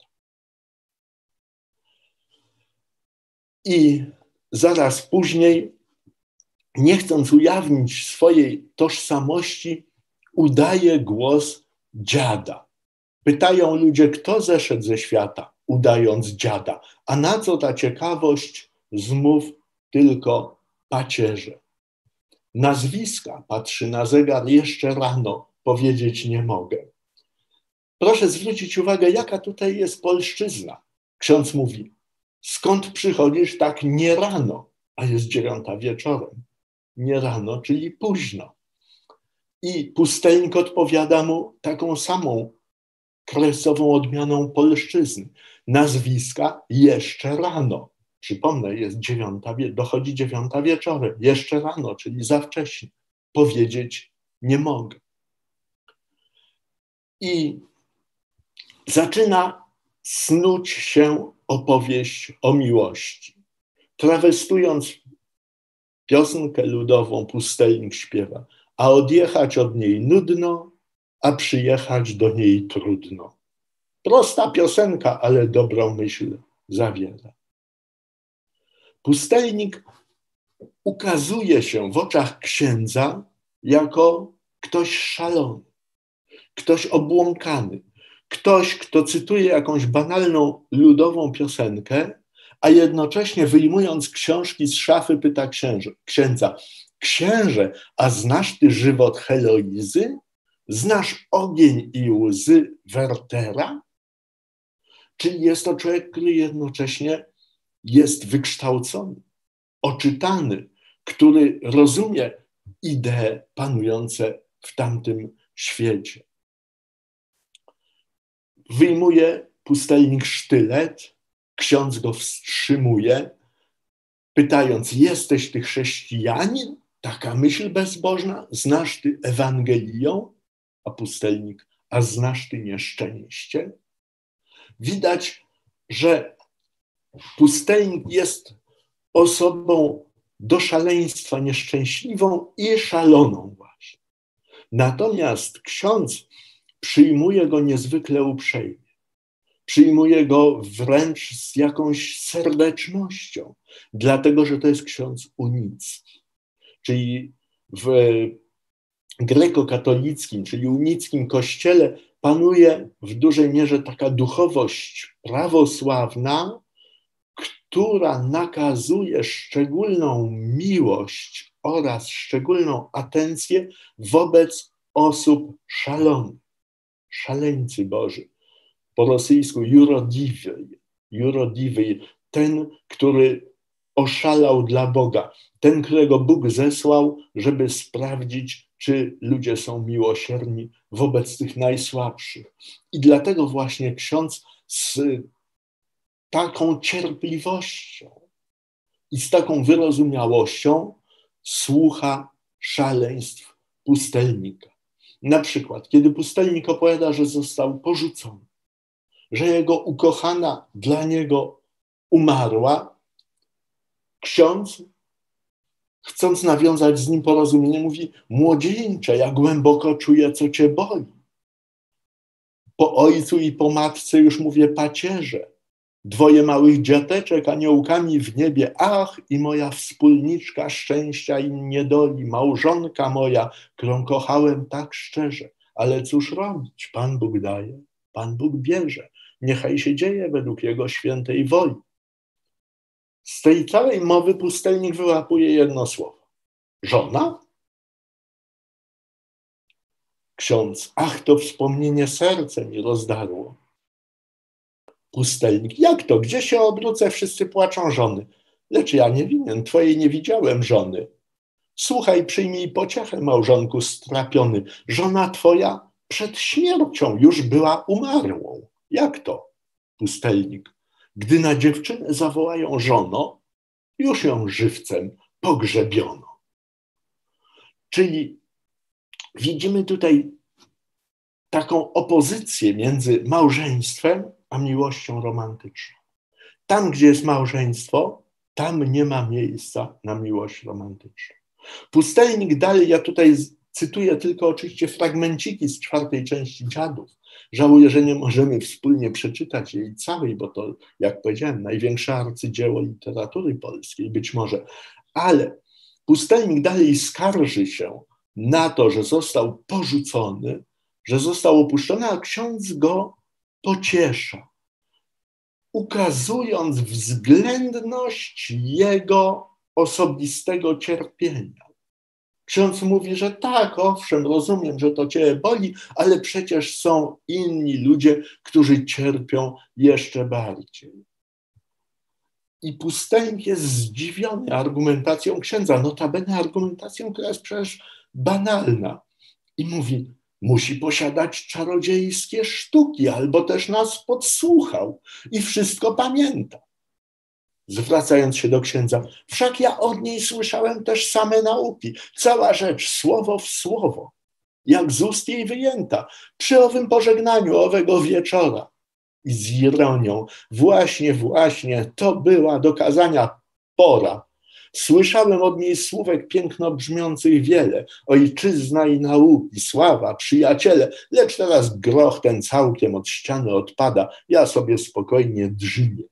I zaraz później, nie chcąc ujawnić swojej tożsamości, udaje głos dziada. Pytają ludzie, kto zeszedł ze świata, udając dziada. A na co ta ciekawość? Zmów tylko pacierze. Nazwiska, patrzy na zegar, jeszcze rano, powiedzieć nie mogę. Proszę zwrócić uwagę, jaka tutaj jest polszczyzna. Ksiądz mówi, skąd przychodzisz tak nie rano, a jest dziewiąta wieczorem. Nie rano, czyli późno. I pustelnik odpowiada mu taką samą kresową odmianą polszczyzny. Nazwiska jeszcze rano. Przypomnę, jest dziewiąta, dochodzi dziewiąta wieczorem. Jeszcze rano, czyli za wcześnie. Powiedzieć nie mogę. I zaczyna snuć się opowieść o miłości. Trawestując piosenkę ludową, pustelnik śpiewa, a odjechać od niej nudno, a przyjechać do niej trudno. Prosta piosenka, ale dobrą myśl zawiera. Pustelnik ukazuje się w oczach księdza jako ktoś szalony, ktoś obłąkany, ktoś, kto cytuje jakąś banalną ludową piosenkę, a jednocześnie wyjmując książki z szafy pyta księże, księdza, księże, a znasz ty żywot Heloizy? Znasz ogień i łzy Wertera? Czyli jest to człowiek, który jednocześnie jest wykształcony, oczytany, który rozumie idee panujące w tamtym świecie. Wyjmuje pustelnik sztylet, ksiądz go wstrzymuje, pytając, jesteś ty chrześcijanin? Taka myśl bezbożna? Znasz ty Ewangelię? A pustelnik, a znasz ty nieszczęście? Widać, że pustelnik jest osobą do szaleństwa nieszczęśliwą i szaloną właśnie. Natomiast ksiądz przyjmuje go niezwykle uprzejmie. Przyjmuje go wręcz z jakąś serdecznością, dlatego że to jest ksiądz unicki. Czyli w grekokatolickim, czyli unickim kościele panuje w dużej mierze taka duchowość prawosławna, która nakazuje szczególną miłość oraz szczególną atencję wobec osób szalonych. Szaleńcy Boży. Po rosyjsku jurodivy, jurodivy, ten, który oszalał dla Boga, ten, którego Bóg zesłał, żeby sprawdzić, czy ludzie są miłosierni wobec tych najsłabszych. I dlatego właśnie ksiądz z taką cierpliwością i z taką wyrozumiałością słucha szaleństw pustelnika. Na przykład, kiedy pustelnik opowiada, że został porzucony, że jego ukochana dla niego umarła, ksiądz, chcąc nawiązać z nim porozumienie, mówi, młodzieńcze, ja głęboko czuję, co cię boli. Po ojcu i po matce już mówię pacierze. Dwoje małych dziateczek aniołkami w niebie, ach, i moja wspólniczka szczęścia im niedoli, małżonka moja, którą kochałem tak szczerze. Ale cóż robić? Pan Bóg daje, Pan Bóg bierze. Niechaj się dzieje według Jego świętej woli. Z tej całej mowy pustelnik wyłapuje jedno słowo. Żona? Ksiądz, ach, to wspomnienie serce mi rozdarło. Pustelnik, jak to? Gdzie się obrócę? Wszyscy płaczą żony. Lecz ja nie winien, twojej nie widziałem żony. Słuchaj, przyjmij pociechę, małżonku strapiony. Żona twoja przed śmiercią już była umarłą. Jak to? Pustelnik. Gdy na dziewczynę zawołają żono, już ją żywcem pogrzebiono. Czyli widzimy tutaj taką opozycję między małżeństwem a miłością romantyczną. Tam, gdzie jest małżeństwo, tam nie ma miejsca na miłość romantyczną. Pustelnik dalej, ja tutaj cytuję tylko oczywiście fragmenciki z czwartej części Dziadów. Żałuję, że nie możemy wspólnie przeczytać jej całej, bo to, jak powiedziałem, największe arcydzieło literatury polskiej być może. Ale pustelnik dalej skarży się na to, że został porzucony, że został opuszczony, a ksiądz go pociesza, ukazując względność jego osobistego cierpienia. Ksiądz mówi, że tak, owszem, rozumiem, że to cię boli, ale przecież są inni ludzie, którzy cierpią jeszcze bardziej. I pustelnik jest zdziwiony argumentacją księdza, notabene argumentacją, która jest przecież banalna. I mówi, musi posiadać czarodziejskie sztuki, albo też nas podsłuchał i wszystko pamięta. Zwracając się do księdza, wszak ja od niej słyszałem też same nauki, cała rzecz, słowo w słowo, jak z ust jej wyjęta, przy owym pożegnaniu, owego wieczora. I z ironią, właśnie, właśnie, to była do kazania pora. Słyszałem od niej słówek piękno brzmiących wiele, ojczyzna i nauki, sława, przyjaciele, lecz teraz groch ten całkiem od ściany odpada, ja sobie spokojnie drżymię.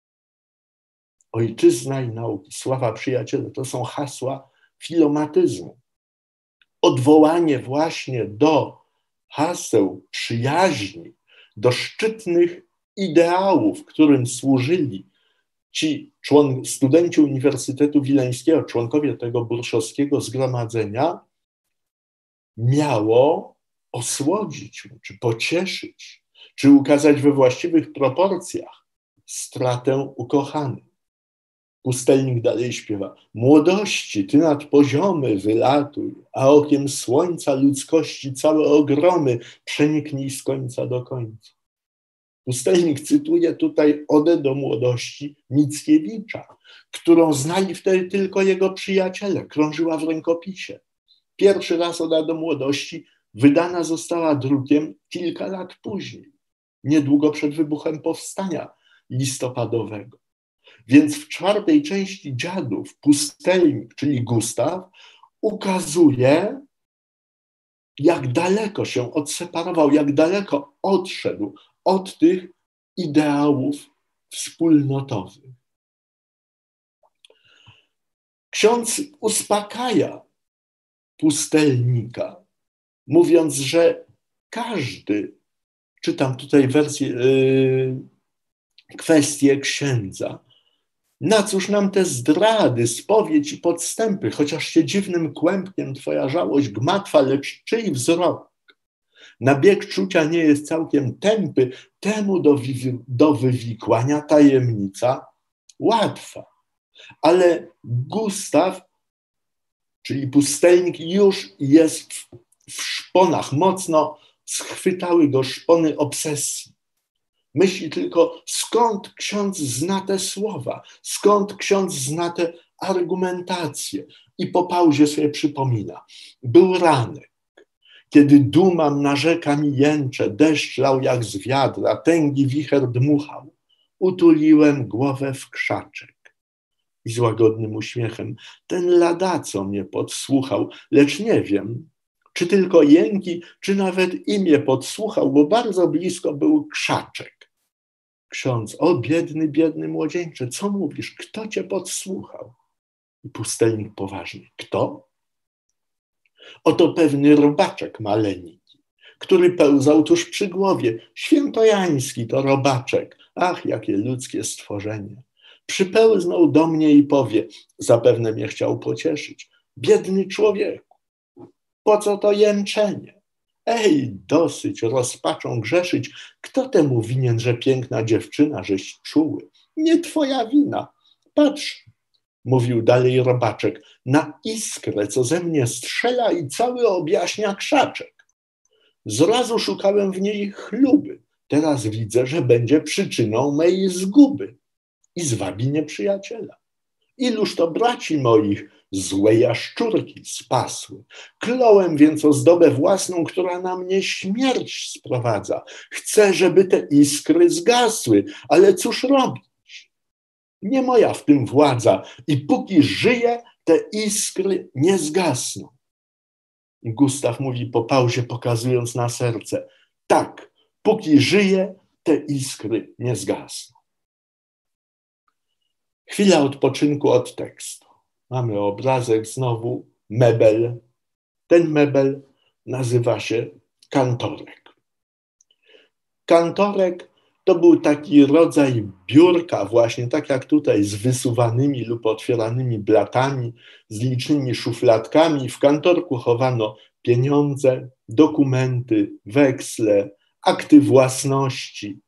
Ojczyzna i nauki, sława, przyjaciele, to są hasła filomatyzmu. Odwołanie właśnie do haseł przyjaźni, do szczytnych ideałów, którym służyli ci człon, studenci Uniwersytetu Wileńskiego, członkowie tego burszowskiego zgromadzenia, miało osłodzić, czy pocieszyć, czy ukazać we właściwych proporcjach stratę ukochanych. Pustelnik dalej śpiewa. Młodości, ty nad poziomy wylatuj, a okiem słońca ludzkości całe ogromy przeniknij z końca do końca. Pustelnik cytuje tutaj Odę do młodości Mickiewicza, którą znali wtedy tylko jego przyjaciele, krążyła w rękopisie. Pierwszy raz Oda do młodości wydana została drukiem kilka lat później, niedługo przed wybuchem powstania listopadowego. Więc w czwartej części Dziadów pustelnik, czyli Gustaw, ukazuje, jak daleko się odseparował, jak daleko odszedł od tych ideałów wspólnotowych. Ksiądz uspokaja pustelnika, mówiąc, że każdy, czytam tutaj wersję, yy, kwestię księdza, na cóż nam te zdrady, spowiedź i podstępy, chociaż się dziwnym kłębkiem twoja żałość gmatwa, lecz czyj wzrok? Na bieg czucia nie jest całkiem tępy, temu do, do wywikłania tajemnica łatwa. Ale Gustaw, czyli pustelnik, już jest w, w szponach, mocno schwytały go szpony obsesji. Myśli tylko, skąd ksiądz zna te słowa, skąd ksiądz zna te argumentacje. I po pauzie sobie przypomina. Był ranek, kiedy dumam narzeka mi jęcze, deszcz lał jak z wiadra, tęgi wicher dmuchał. Utuliłem głowę w krzaczek i z łagodnym uśmiechem ten ladaco mnie podsłuchał, lecz nie wiem, czy tylko jęki, czy nawet imię podsłuchał, bo bardzo blisko był krzaczek. Ksiądz, o biedny, biedny młodzieńcze, co mówisz? Kto cię podsłuchał? I pustelnik poważnie. Kto? Oto pewny robaczek maleńki, który pełzał tuż przy głowie. Świętojański to robaczek. Ach, jakie ludzkie stworzenie. Przypełznął do mnie i powie, zapewne mnie chciał pocieszyć. Biedny człowieku, po co to jęczenie? Ej, dosyć rozpaczą grzeszyć. Kto temu winien, że piękna dziewczyna, żeś czuły? Nie twoja wina. Patrz, mówił dalej robaczek, na iskrę, co ze mnie strzela i cały objaśnia krzaczek. Zrazu szukałem w niej chluby, teraz widzę, że będzie przyczyną mej zguby i zwabi nieprzyjaciela. Iluż to braci moich złe jaszczurki spasły. Kląłem więc ozdobę własną, która na mnie śmierć sprowadza. Chcę, żeby te iskry zgasły, ale cóż robić? Nie moja w tym władza i póki żyję, te iskry nie zgasną. Gustaw mówi po pauzie, pokazując na serce. Tak, póki żyję, te iskry nie zgasną. Chwila odpoczynku od tekstu. Mamy obrazek znowu, mebel. Ten mebel nazywa się kantorek. Kantorek to był taki rodzaj biurka właśnie, tak jak tutaj, z wysuwanymi lub otwieranymi blatami, z licznymi szufladkami. W kantorku chowano pieniądze, dokumenty, weksle, akty własności,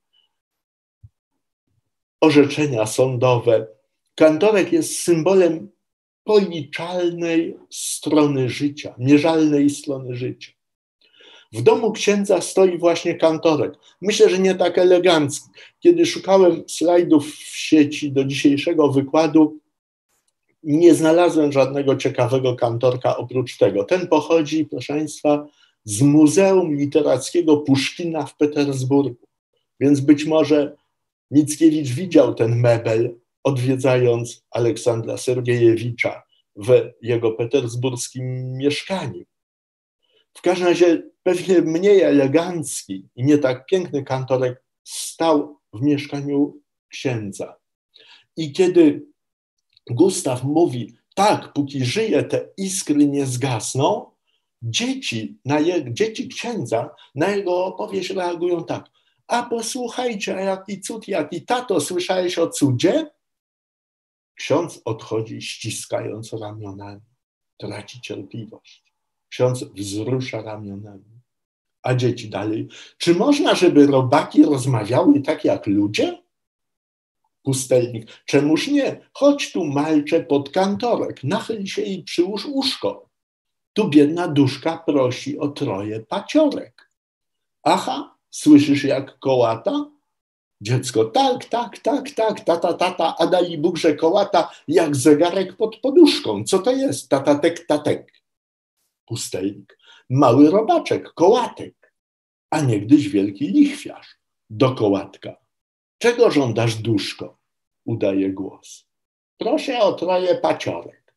orzeczenia sądowe. Kantorek jest symbolem policzalnej strony życia, mierzalnej strony życia. W domu księdza stoi właśnie kantorek. Myślę, że nie tak elegancki. Kiedy szukałem slajdów w sieci do dzisiejszego wykładu, nie znalazłem żadnego ciekawego kantorka oprócz tego. Ten pochodzi, proszę Państwa, z Muzeum Literackiego Puszkina w Petersburgu. Więc być może Mickiewicz widział ten mebel, odwiedzając Aleksandra Sergiejewicza w jego petersburskim mieszkaniu. W każdym razie pewnie mniej elegancki i nie tak piękny kantorek stał w mieszkaniu księdza. I kiedy Gustaw mówi, tak, póki żyje, te iskry nie zgasną, dzieci, na je, dzieci księdza na jego opowieść reagują tak. A posłuchajcie, a jaki cud, jaki tato, słyszałeś o cudzie? Ksiądz odchodzi, ściskając ramionami, traci cierpliwość. Ksiądz wzrusza ramionami. A dzieci dalej, czy można, żeby robaki rozmawiały tak jak ludzie? Pustelnik, czemuż nie? Chodź tu, malcze, pod kantorek, nachyl się i przyłóż uszko. Tu biedna duszka prosi o troje paciorek. Aha, słyszysz jak kołata? Dziecko, tak, tak, tak, tak, tata, tata, a dali Bóg, że kołata jak zegarek pod poduszką. Co to jest? Tatatek, tatek. Pustelnik, mały robaczek, kołatek, a niegdyś wielki lichwiarz. Do kołatka. Czego żądasz, duszko? Udaje głos. Proszę o troje paciorek.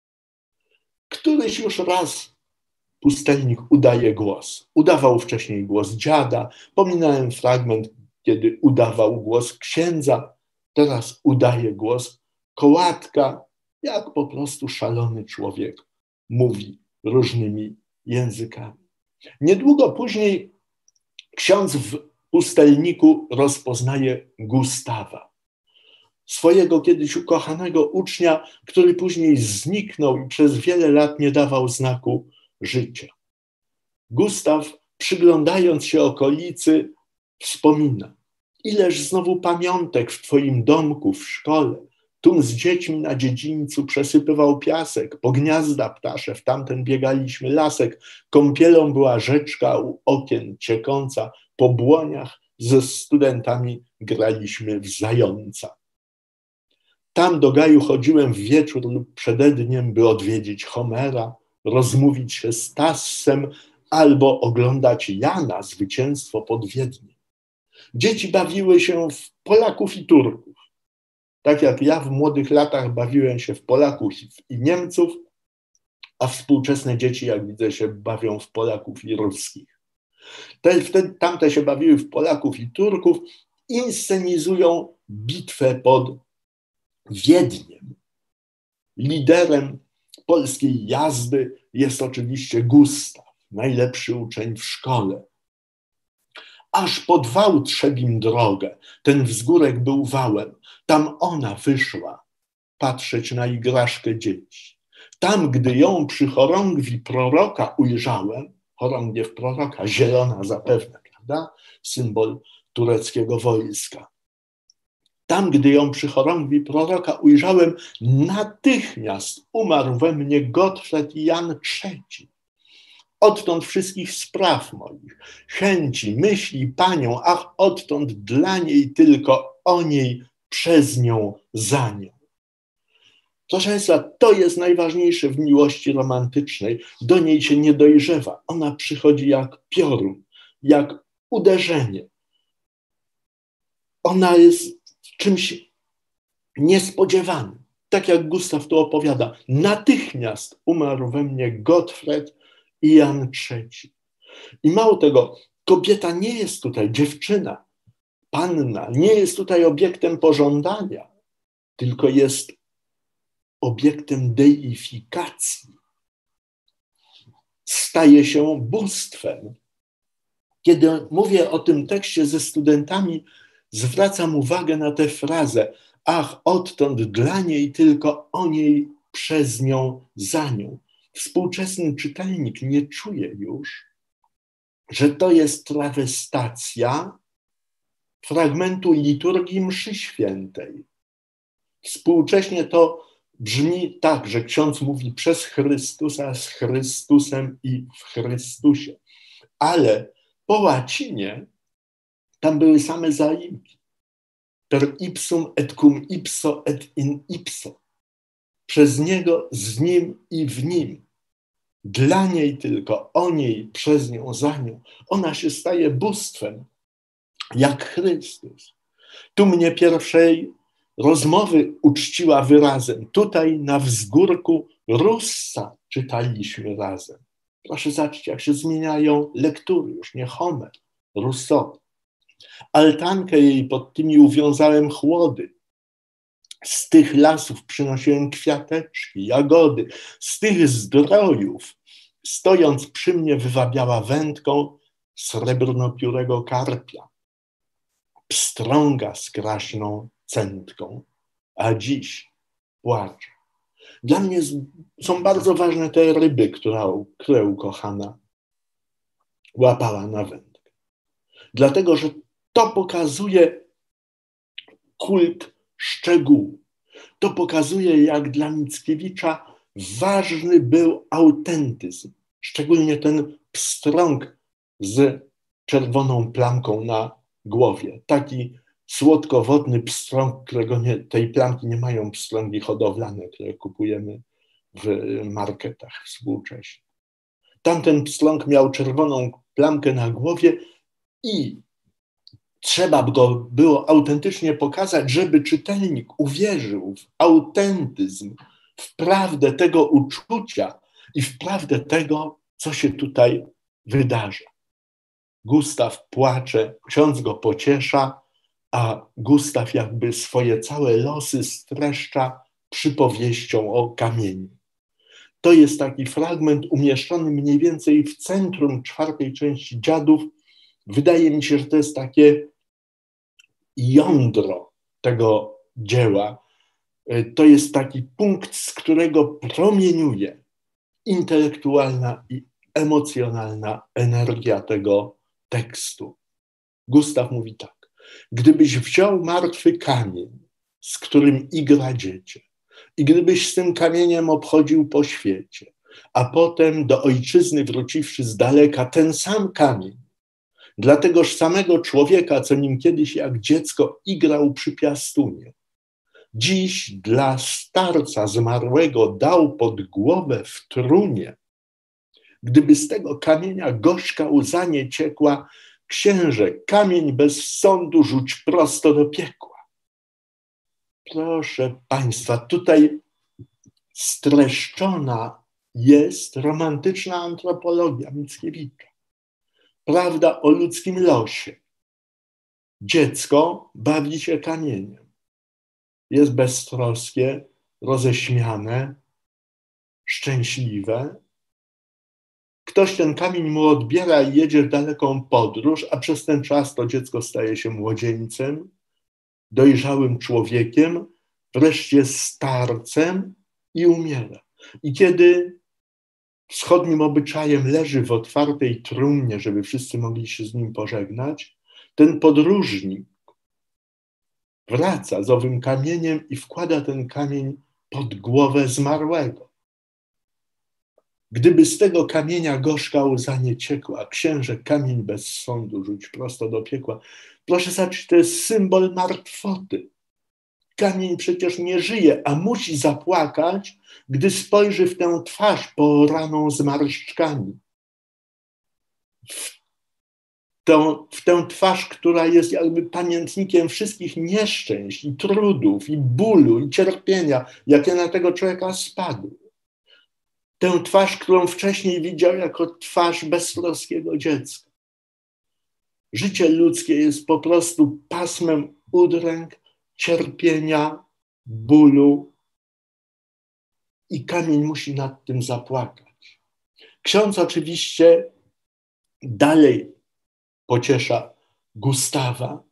Któryś już raz pustelnik udaje głos. Udawał wcześniej głos dziada. Pominąłem fragment, kiedy udawał głos księdza. Teraz udaje głos kołatka, jak po prostu szalony człowiek mówi różnymi językami. Niedługo później ksiądz w pustelniku rozpoznaje Gustawa, swojego kiedyś ukochanego ucznia, który później zniknął i przez wiele lat nie dawał znaku życia. Gustaw, przyglądając się okolicy, wspomina, ileż znowu pamiątek w twoim domku, w szkole. Tum z dziećmi na dziedzińcu przesypywał piasek, po gniazda ptasze w tamten biegaliśmy lasek, kąpielą była rzeczka u okien ciekąca, po błoniach ze studentami graliśmy w zająca. Tam do gaju chodziłem w wieczór lub przededniem, by odwiedzić Homera, rozmówić się z Tassem albo oglądać Jana, zwycięstwo pod Wiedniem. Dzieci bawiły się w Polaków i Turków. Tak jak ja w młodych latach bawiłem się w Polaków i Niemców, a współczesne dzieci, jak widzę, się bawią w Polaków i Ruskich. Te, wtedy, tamte się bawiły w Polaków i Turków, inscenizują bitwę pod Wiedniem. Liderem polskiej jazdy jest oczywiście Gustaw, najlepszy uczeń w szkole. Aż pod wał trzebim drogę, ten wzgórek był wałem, tam ona wyszła patrzeć na igraszkę dzieci. Tam, gdy ją przy chorągwi proroka ujrzałem, chorągiew proroka, zielona zapewne, prawda? Symbol tureckiego wojska. Tam, gdy ją przy chorągwi proroka ujrzałem, natychmiast umarł we mnie Gottfried i Jan trzeci. Odtąd wszystkich spraw moich, chęci, myśli Panią, ach, odtąd dla niej tylko, o niej, przez nią, za nią. Proszę Państwa, to jest najważniejsze w miłości romantycznej. Do niej się nie dojrzewa. Ona przychodzi jak piorun, jak uderzenie. Ona jest czymś niespodziewanym. Tak jak Gustaw tu opowiada, natychmiast umarł we mnie Gottfried i Jan trzeci. I mało tego, kobieta nie jest tutaj, dziewczyna, panna, nie jest tutaj obiektem pożądania, tylko jest obiektem deifikacji. Staje się bóstwem. Kiedy mówię o tym tekście ze studentami, zwracam uwagę na tę frazę: ach, odtąd dla niej tylko, o niej, przez nią, za nią. Współczesny czytelnik nie czuje już, że to jest trawestacja fragmentu liturgii mszy świętej. Współcześnie to brzmi tak, że ksiądz mówi przez Chrystusa, z Chrystusem i w Chrystusie. Ale po łacinie tam były same zaimki. Per ipsum et cum ipso et in ipso. Przez niego, z nim i w nim. Dla niej tylko, o niej, przez nią, za nią. Ona się staje bóstwem, jak Chrystus. Tu mnie pierwszej rozmowy uczciła wyrazem. Tutaj na wzgórku Russa czytaliśmy razem. Proszę zobaczyć, jak się zmieniają lektury, już nie Homer, Rousseau. Altankę jej pod tymi uwiązałem chłody. Z tych lasów przynosiłem kwiateczki, jagody. Z tych zdrojów, stojąc przy mnie, wywabiała wędką srebrnopiórego karpia. Pstrąga z kraśną cętką, a dziś płacze. Dla mnie są bardzo ważne te ryby, które, które ukochana łapała na wędkę. Dlatego, że to pokazuje kult szczegółu. To pokazuje, jak dla Mickiewicza ważny był autentyzm. Szczególnie ten pstrąg z czerwoną plamką na głowie. Taki słodkowodny pstrąg, którego nie, tej plamki nie mają pstrągi hodowlane, które kupujemy w marketach współcześnie. Tamten pstrąg miał czerwoną plamkę na głowie i trzeba go było autentycznie pokazać, żeby czytelnik uwierzył w autentyzm, w prawdę tego uczucia i w prawdę tego, co się tutaj wydarza. Gustaw płacze, ksiądz go pociesza, a Gustaw jakby swoje całe losy streszcza przypowieścią o kamieniu. To jest taki fragment umieszczony mniej więcej w centrum czwartej części Dziadów. Wydaje mi się, że to jest takie jądro tego dzieła. To jest taki punkt, z którego promieniuje intelektualna i emocjonalna energia tego tekstu. Gustaw mówi tak: gdybyś wziął martwy kamień, z którym igra dziecię, i gdybyś z tym kamieniem obchodził po świecie, a potem do ojczyzny wróciwszy z daleka ten sam kamień, dla tegoż samego człowieka, co nim kiedyś jak dziecko igrał przy piastunie, dziś dla starca zmarłego dał pod głowę w trunie, gdyby z tego kamienia gorzka łza nie ciekła, księże, kamień bez sądu rzuć prosto do piekła. Proszę Państwa, tutaj streszczona jest romantyczna antropologia Mickiewicza. Prawda o ludzkim losie. Dziecko bawi się kamieniem. Jest beztroskie, roześmiane, szczęśliwe. Ktoś ten kamień mu odbiera i jedzie w daleką podróż, a przez ten czas to dziecko staje się młodzieńcem, dojrzałym człowiekiem, wreszcie starcem i umiera. I kiedy wschodnim obyczajem leży w otwartej trumnie, żeby wszyscy mogli się z nim pożegnać, ten podróżnik wraca z owym kamieniem i wkłada ten kamień pod głowę zmarłego. Gdyby z tego kamienia gorzka łza nie ciekła, księże kamień bez sądu rzuć prosto do piekła. Proszę zobaczyć, to jest symbol martwoty. Kamień przecież nie żyje, a musi zapłakać, gdy spojrzy w tę twarz pooraną zmarszczkami. W tę, w tę twarz, która jest jakby pamiętnikiem wszystkich nieszczęść i trudów, i bólu, i cierpienia, jakie na tego człowieka spadły. Tę twarz, którą wcześniej widział jako twarz beztroskiego dziecka. Życie ludzkie jest po prostu pasmem udręk, cierpienia, bólu i kamień musi nad tym zapłakać. Ksiądz oczywiście dalej pociesza Gustawa,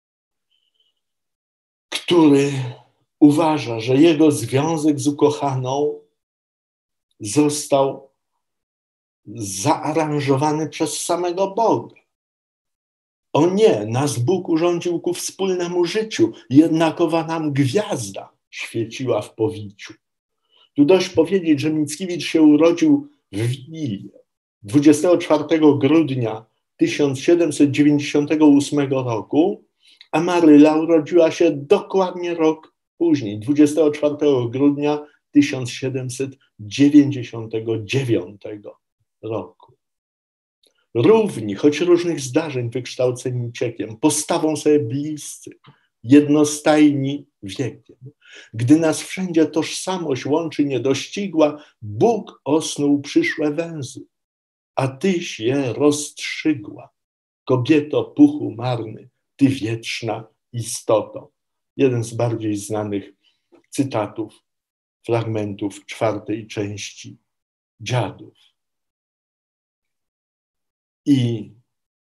który uważa, że jego związek z ukochaną został zaaranżowany przez samego Boga. O nie, nas Bóg urządził ku wspólnemu życiu, jednakowa nam gwiazda świeciła w powiciu. Tu dość powiedzieć, że Mickiewicz się urodził w Wigilię dwudziestego czwartego grudnia tysiąc siedemset dziewięćdziesiątego ósmego roku, a Maryla urodziła się dokładnie rok później, dwudziestego czwartego grudnia tysiąc siedemset dziewięćdziesiątego dziewiątego roku. Równi, choć różnych zdarzeń wykształceni ciekiem, postawą sobie bliscy, jednostajni wiekiem. Gdy nas wszędzie tożsamość łączy niedościgła, Bóg osnuł przyszłe węzy, a tyś je rozstrzygła. Kobieto puchu marny, ty wieczna istoto. Jeden z bardziej znanych cytatów, fragmentów czwartej części Dziadów. I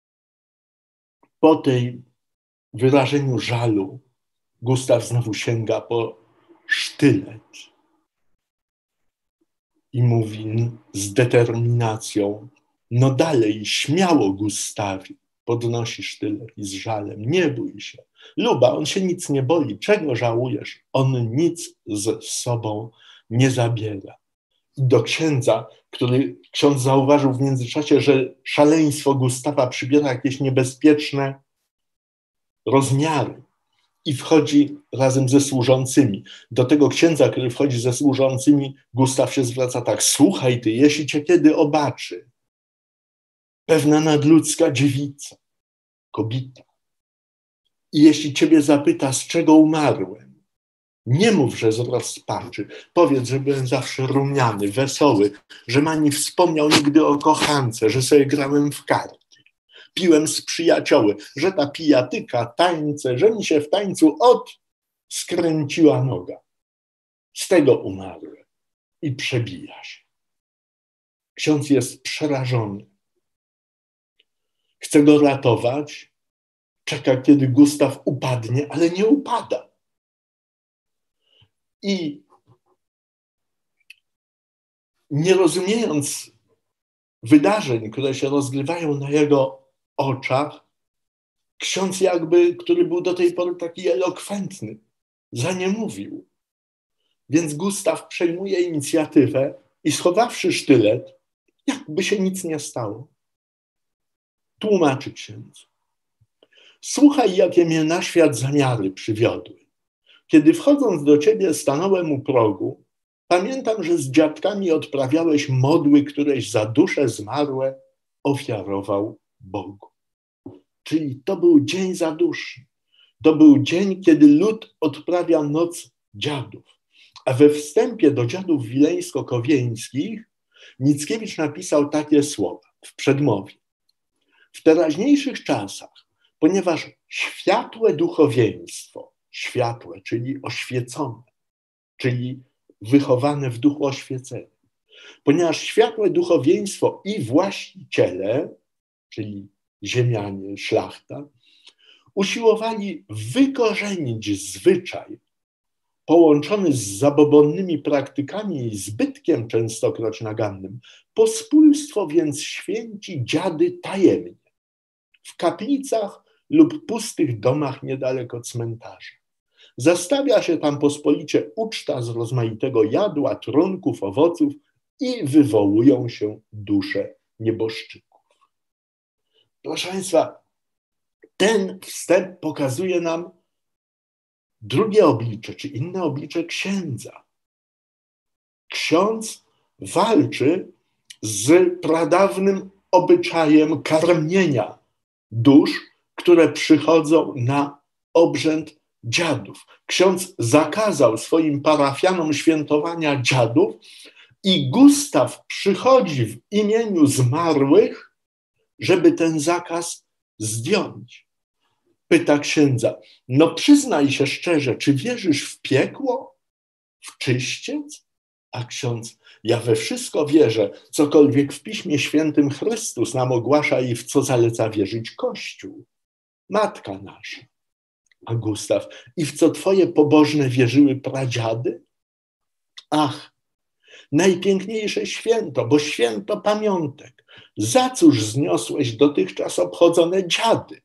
po tej wyrażeniu żalu Gustaw znowu sięga po sztylet i mówi z determinacją: no dalej, śmiało, Gustawie. Podnosi sztylet i z żalem: nie bój się. Luba, on się nic nie boi. Czego żałujesz? On nic z sobą nie zabiera. I do księdza, który ksiądz zauważył w międzyczasie, że szaleństwo Gustawa przybiera jakieś niebezpieczne rozmiary i wchodzi razem ze służącymi. Do tego księdza, który wchodzi ze służącymi, Gustaw się zwraca tak: słuchaj ty, jeśli cię kiedy obaczy pewna nadludzka dziewica, kobieta, i jeśli ciebie zapyta, z czego umarłem, nie mów, że z rozpaczy. Powiedz, że byłem zawsze rumiany, wesoły, że ani wspomniał nigdy o kochance, że sobie grałem w karty, piłem z przyjacioły, że ta pijatyka, tańce, że mi się w tańcu od skręciła noga. Z tego umarłem i przebija się. Ksiądz jest przerażony. Chce go ratować, czeka, kiedy Gustaw upadnie, ale nie upada. I nie rozumiejąc wydarzeń, które się rozgrywają na jego oczach, ksiądz jakby, który był do tej pory taki elokwentny, zaniemówił. Więc Gustaw przejmuje inicjatywę i schowawszy sztylet, jakby się nic nie stało, tłumaczy księdzu: słuchaj, jakie mnie na świat zamiary przywiodły. Kiedy wchodząc do ciebie stanąłem u progu, pamiętam, że z dziadkami odprawiałeś modły, któreś za dusze zmarłe ofiarował Bogu. Czyli to był dzień zaduszny. To był dzień, kiedy lud odprawia noc dziadów. A we wstępie do dziadów wileńsko-kowieńskich Mickiewicz napisał takie słowa w przedmowie: w teraźniejszych czasach, ponieważ światłe duchowieństwo, światłe, czyli oświecone, czyli wychowane w duchu oświecenia, ponieważ światłe duchowieństwo i właściciele, czyli ziemianie, szlachta, usiłowali wykorzenić zwyczaj połączony z zabobonnymi praktykami i zbytkiem częstokroć nagannym. Pospólstwo więc święci dziady tajemnie, w kaplicach lub pustych domach niedaleko cmentarza. Zastawia się tam pospolicie uczta z rozmaitego jadła, trunków, owoców i wywołują się dusze nieboszczyków. Proszę Państwa, ten wstęp pokazuje nam drugie oblicze, czy inne oblicze księdza. Ksiądz walczy z pradawnym obyczajem karmienia dusz, które przychodzą na obrzęd dziadów. Ksiądz zakazał swoim parafianom świętowania dziadów i Gustaw przychodzi w imieniu zmarłych, żeby ten zakaz zdjąć. Pyta księdza, no przyznaj się szczerze, czy wierzysz w piekło, w czyściec? A ksiądz, ja we wszystko wierzę, cokolwiek w Piśmie Świętym Chrystus nam ogłasza i w co zaleca wierzyć Kościół, Matka nasza. A Gustaw, i w co twoje pobożne wierzyły pradziady? Ach, najpiękniejsze święto, bo święto pamiątek. Za cóż zniosłeś dotychczas obchodzone dziady?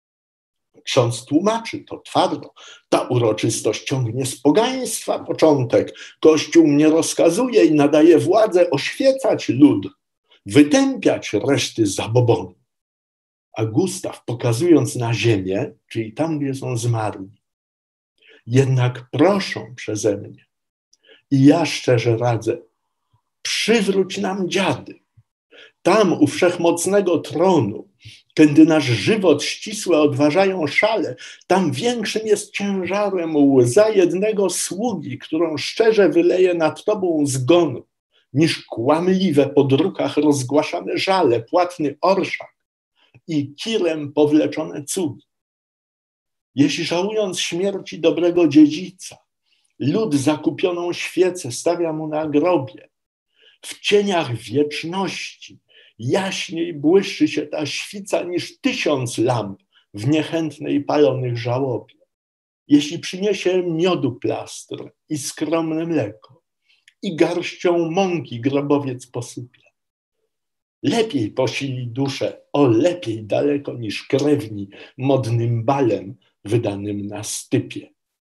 Ksiądz tłumaczy to twardo. Ta uroczystość ciągnie z pogaństwa początek. Kościół mnie rozkazuje i nadaje władzę oświecać lud, wytępiać reszty zabobonu. A Gustaw, pokazując na ziemię, czyli tam, gdzie są zmarli, jednak proszą przeze mnie i ja szczerze radzę, przywróć nam dziady. Tam u wszechmocnego tronu, kiedy nasz żywot ścisłe odważają szale, tam większym jest ciężarem łza jednego sługi, którą szczerze wyleje nad tobą zgonu, niż kłamliwe po drukach rozgłaszane żale, płatny orszak i kirem powleczone cugi. Jeśli żałując śmierci dobrego dziedzica, lud zakupioną świecę stawia mu na grobie, w cieniach wieczności jaśniej błyszczy się ta świca niż tysiąc lamp w niechętnej palonych żałobie. Jeśli przyniesie miodu plastr i skromne mleko i garścią mąki grobowiec posypie, lepiej posili duszę, o lepiej daleko niż krewni modnym balem wydanym na stypie.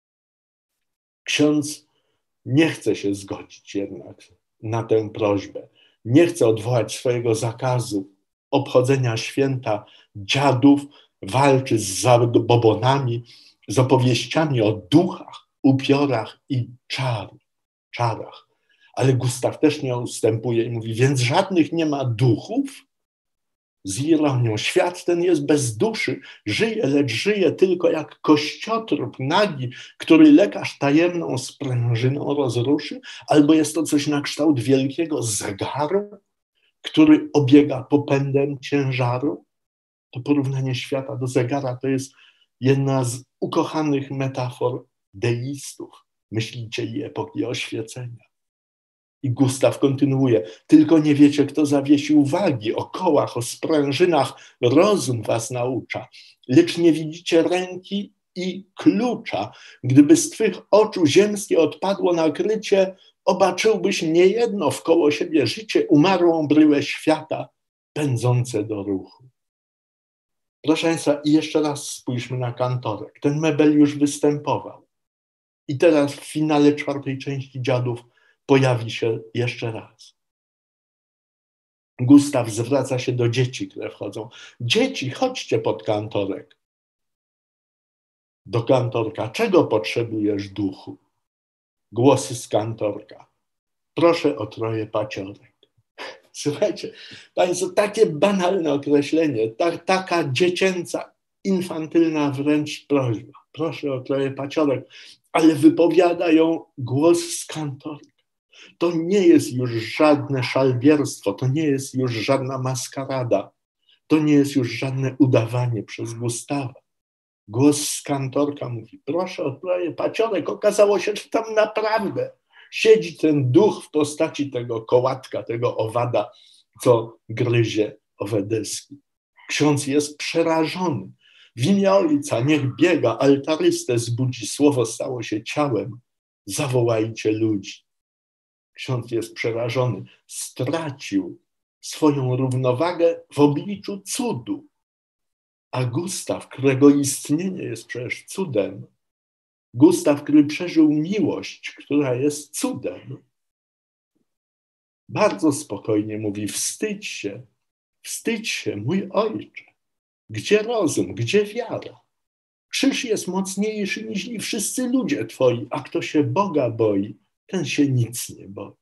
Ksiądz nie chce się zgodzić jednak na tę prośbę. Nie chce odwołać swojego zakazu obchodzenia święta dziadów, walczy z zabobonami, z opowieściami o duchach, upiorach i czar, czarach. Ale Gustaw też nie ustępuje i mówi, więc żadnych nie ma duchów? Z ironią, świat ten jest bez duszy, żyje, lecz żyje tylko jak kościotrup nagi, który lekarz tajemną sprężyną rozruszy, albo jest to coś na kształt wielkiego zegaru, który obiega popędem ciężaru. To porównanie świata do zegara to jest jedna z ukochanych metafor deistów, myślicieli epoki oświecenia. I Gustaw kontynuuje, tylko nie wiecie, kto zawiesił wagi, o kołach, o sprężynach, rozum was naucza, lecz nie widzicie ręki i klucza. Gdyby z twych oczu ziemskie odpadło nakrycie, obaczyłbyś niejedno wkoło siebie życie, umarłą bryłę świata, pędzące do ruchu. Proszę Państwa, i jeszcze raz spójrzmy na kantorek. Ten mebel już występował. I teraz w finale czwartej części Dziadów pojawi się jeszcze raz. Gustaw zwraca się do dzieci, które wchodzą. Dzieci, chodźcie pod kantorek. Do kantorka. Czego potrzebujesz, duchu? Głosy z kantorka. Proszę o troje paciorek. Słuchajcie, Państwo, takie banalne określenie, ta, taka dziecięca, infantylna wręcz prośba. Proszę o troje paciorek, ale wypowiada ją głos z kantorka. To nie jest już żadne szalbierstwo, to nie jest już żadna maskarada, to nie jest już żadne udawanie przez Gustawa. Głos z kantorka mówi, proszę o troje paciorek. Okazało się, że tam naprawdę siedzi ten duch w postaci tego kołatka, tego owada, co gryzie owe deski. Ksiądz jest przerażony. W imię Ojca niech biega, altarystę zbudzi, słowo stało się ciałem. Zawołajcie ludzi. Ksiądz jest przerażony. Stracił swoją równowagę w obliczu cudu. A Gustaw, którego istnienie jest przecież cudem, Gustaw, który przeżył miłość, która jest cudem, bardzo spokojnie mówi: wstydź się, wstydź się, mój ojcze. Gdzie rozum, gdzie wiara? Krzyż jest mocniejszy niż wszyscy ludzie twoi, a kto się Boga boi, ten się nic nie boi.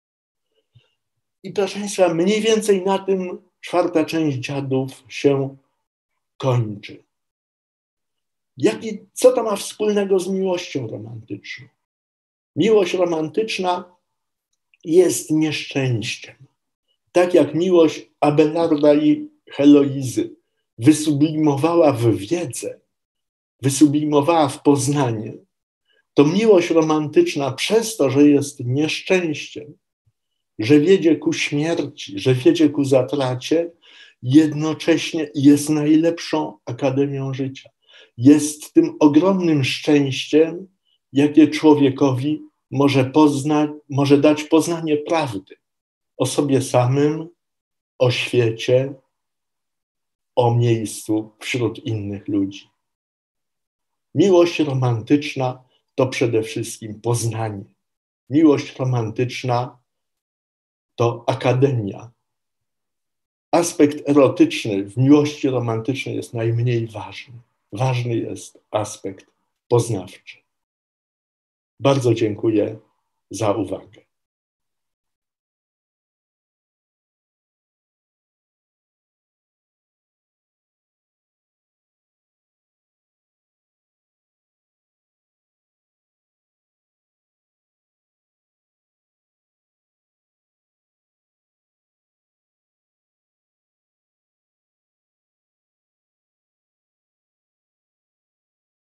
I proszę Państwa, mniej więcej na tym czwarta część Dziadów się kończy. Jaki, co to ma wspólnego z miłością romantyczną? Miłość romantyczna jest nieszczęściem. Tak jak miłość Abelarda i Heloizy wysublimowała w wiedzę, wysublimowała w poznanie, to miłość romantyczna przez to, że jest nieszczęściem, że wiedzie ku śmierci, że wiedzie ku zatracie, jednocześnie jest najlepszą akademią życia. Jest tym ogromnym szczęściem, jakie człowiekowi może, poznać, może dać poznanie prawdy o sobie samym, o świecie, o miejscu wśród innych ludzi. Miłość romantyczna to przede wszystkim poznanie. Miłość romantyczna to akademia. Aspekt erotyczny w miłości romantycznej jest najmniej ważny. Ważny jest aspekt poznawczy. Bardzo dziękuję za uwagę.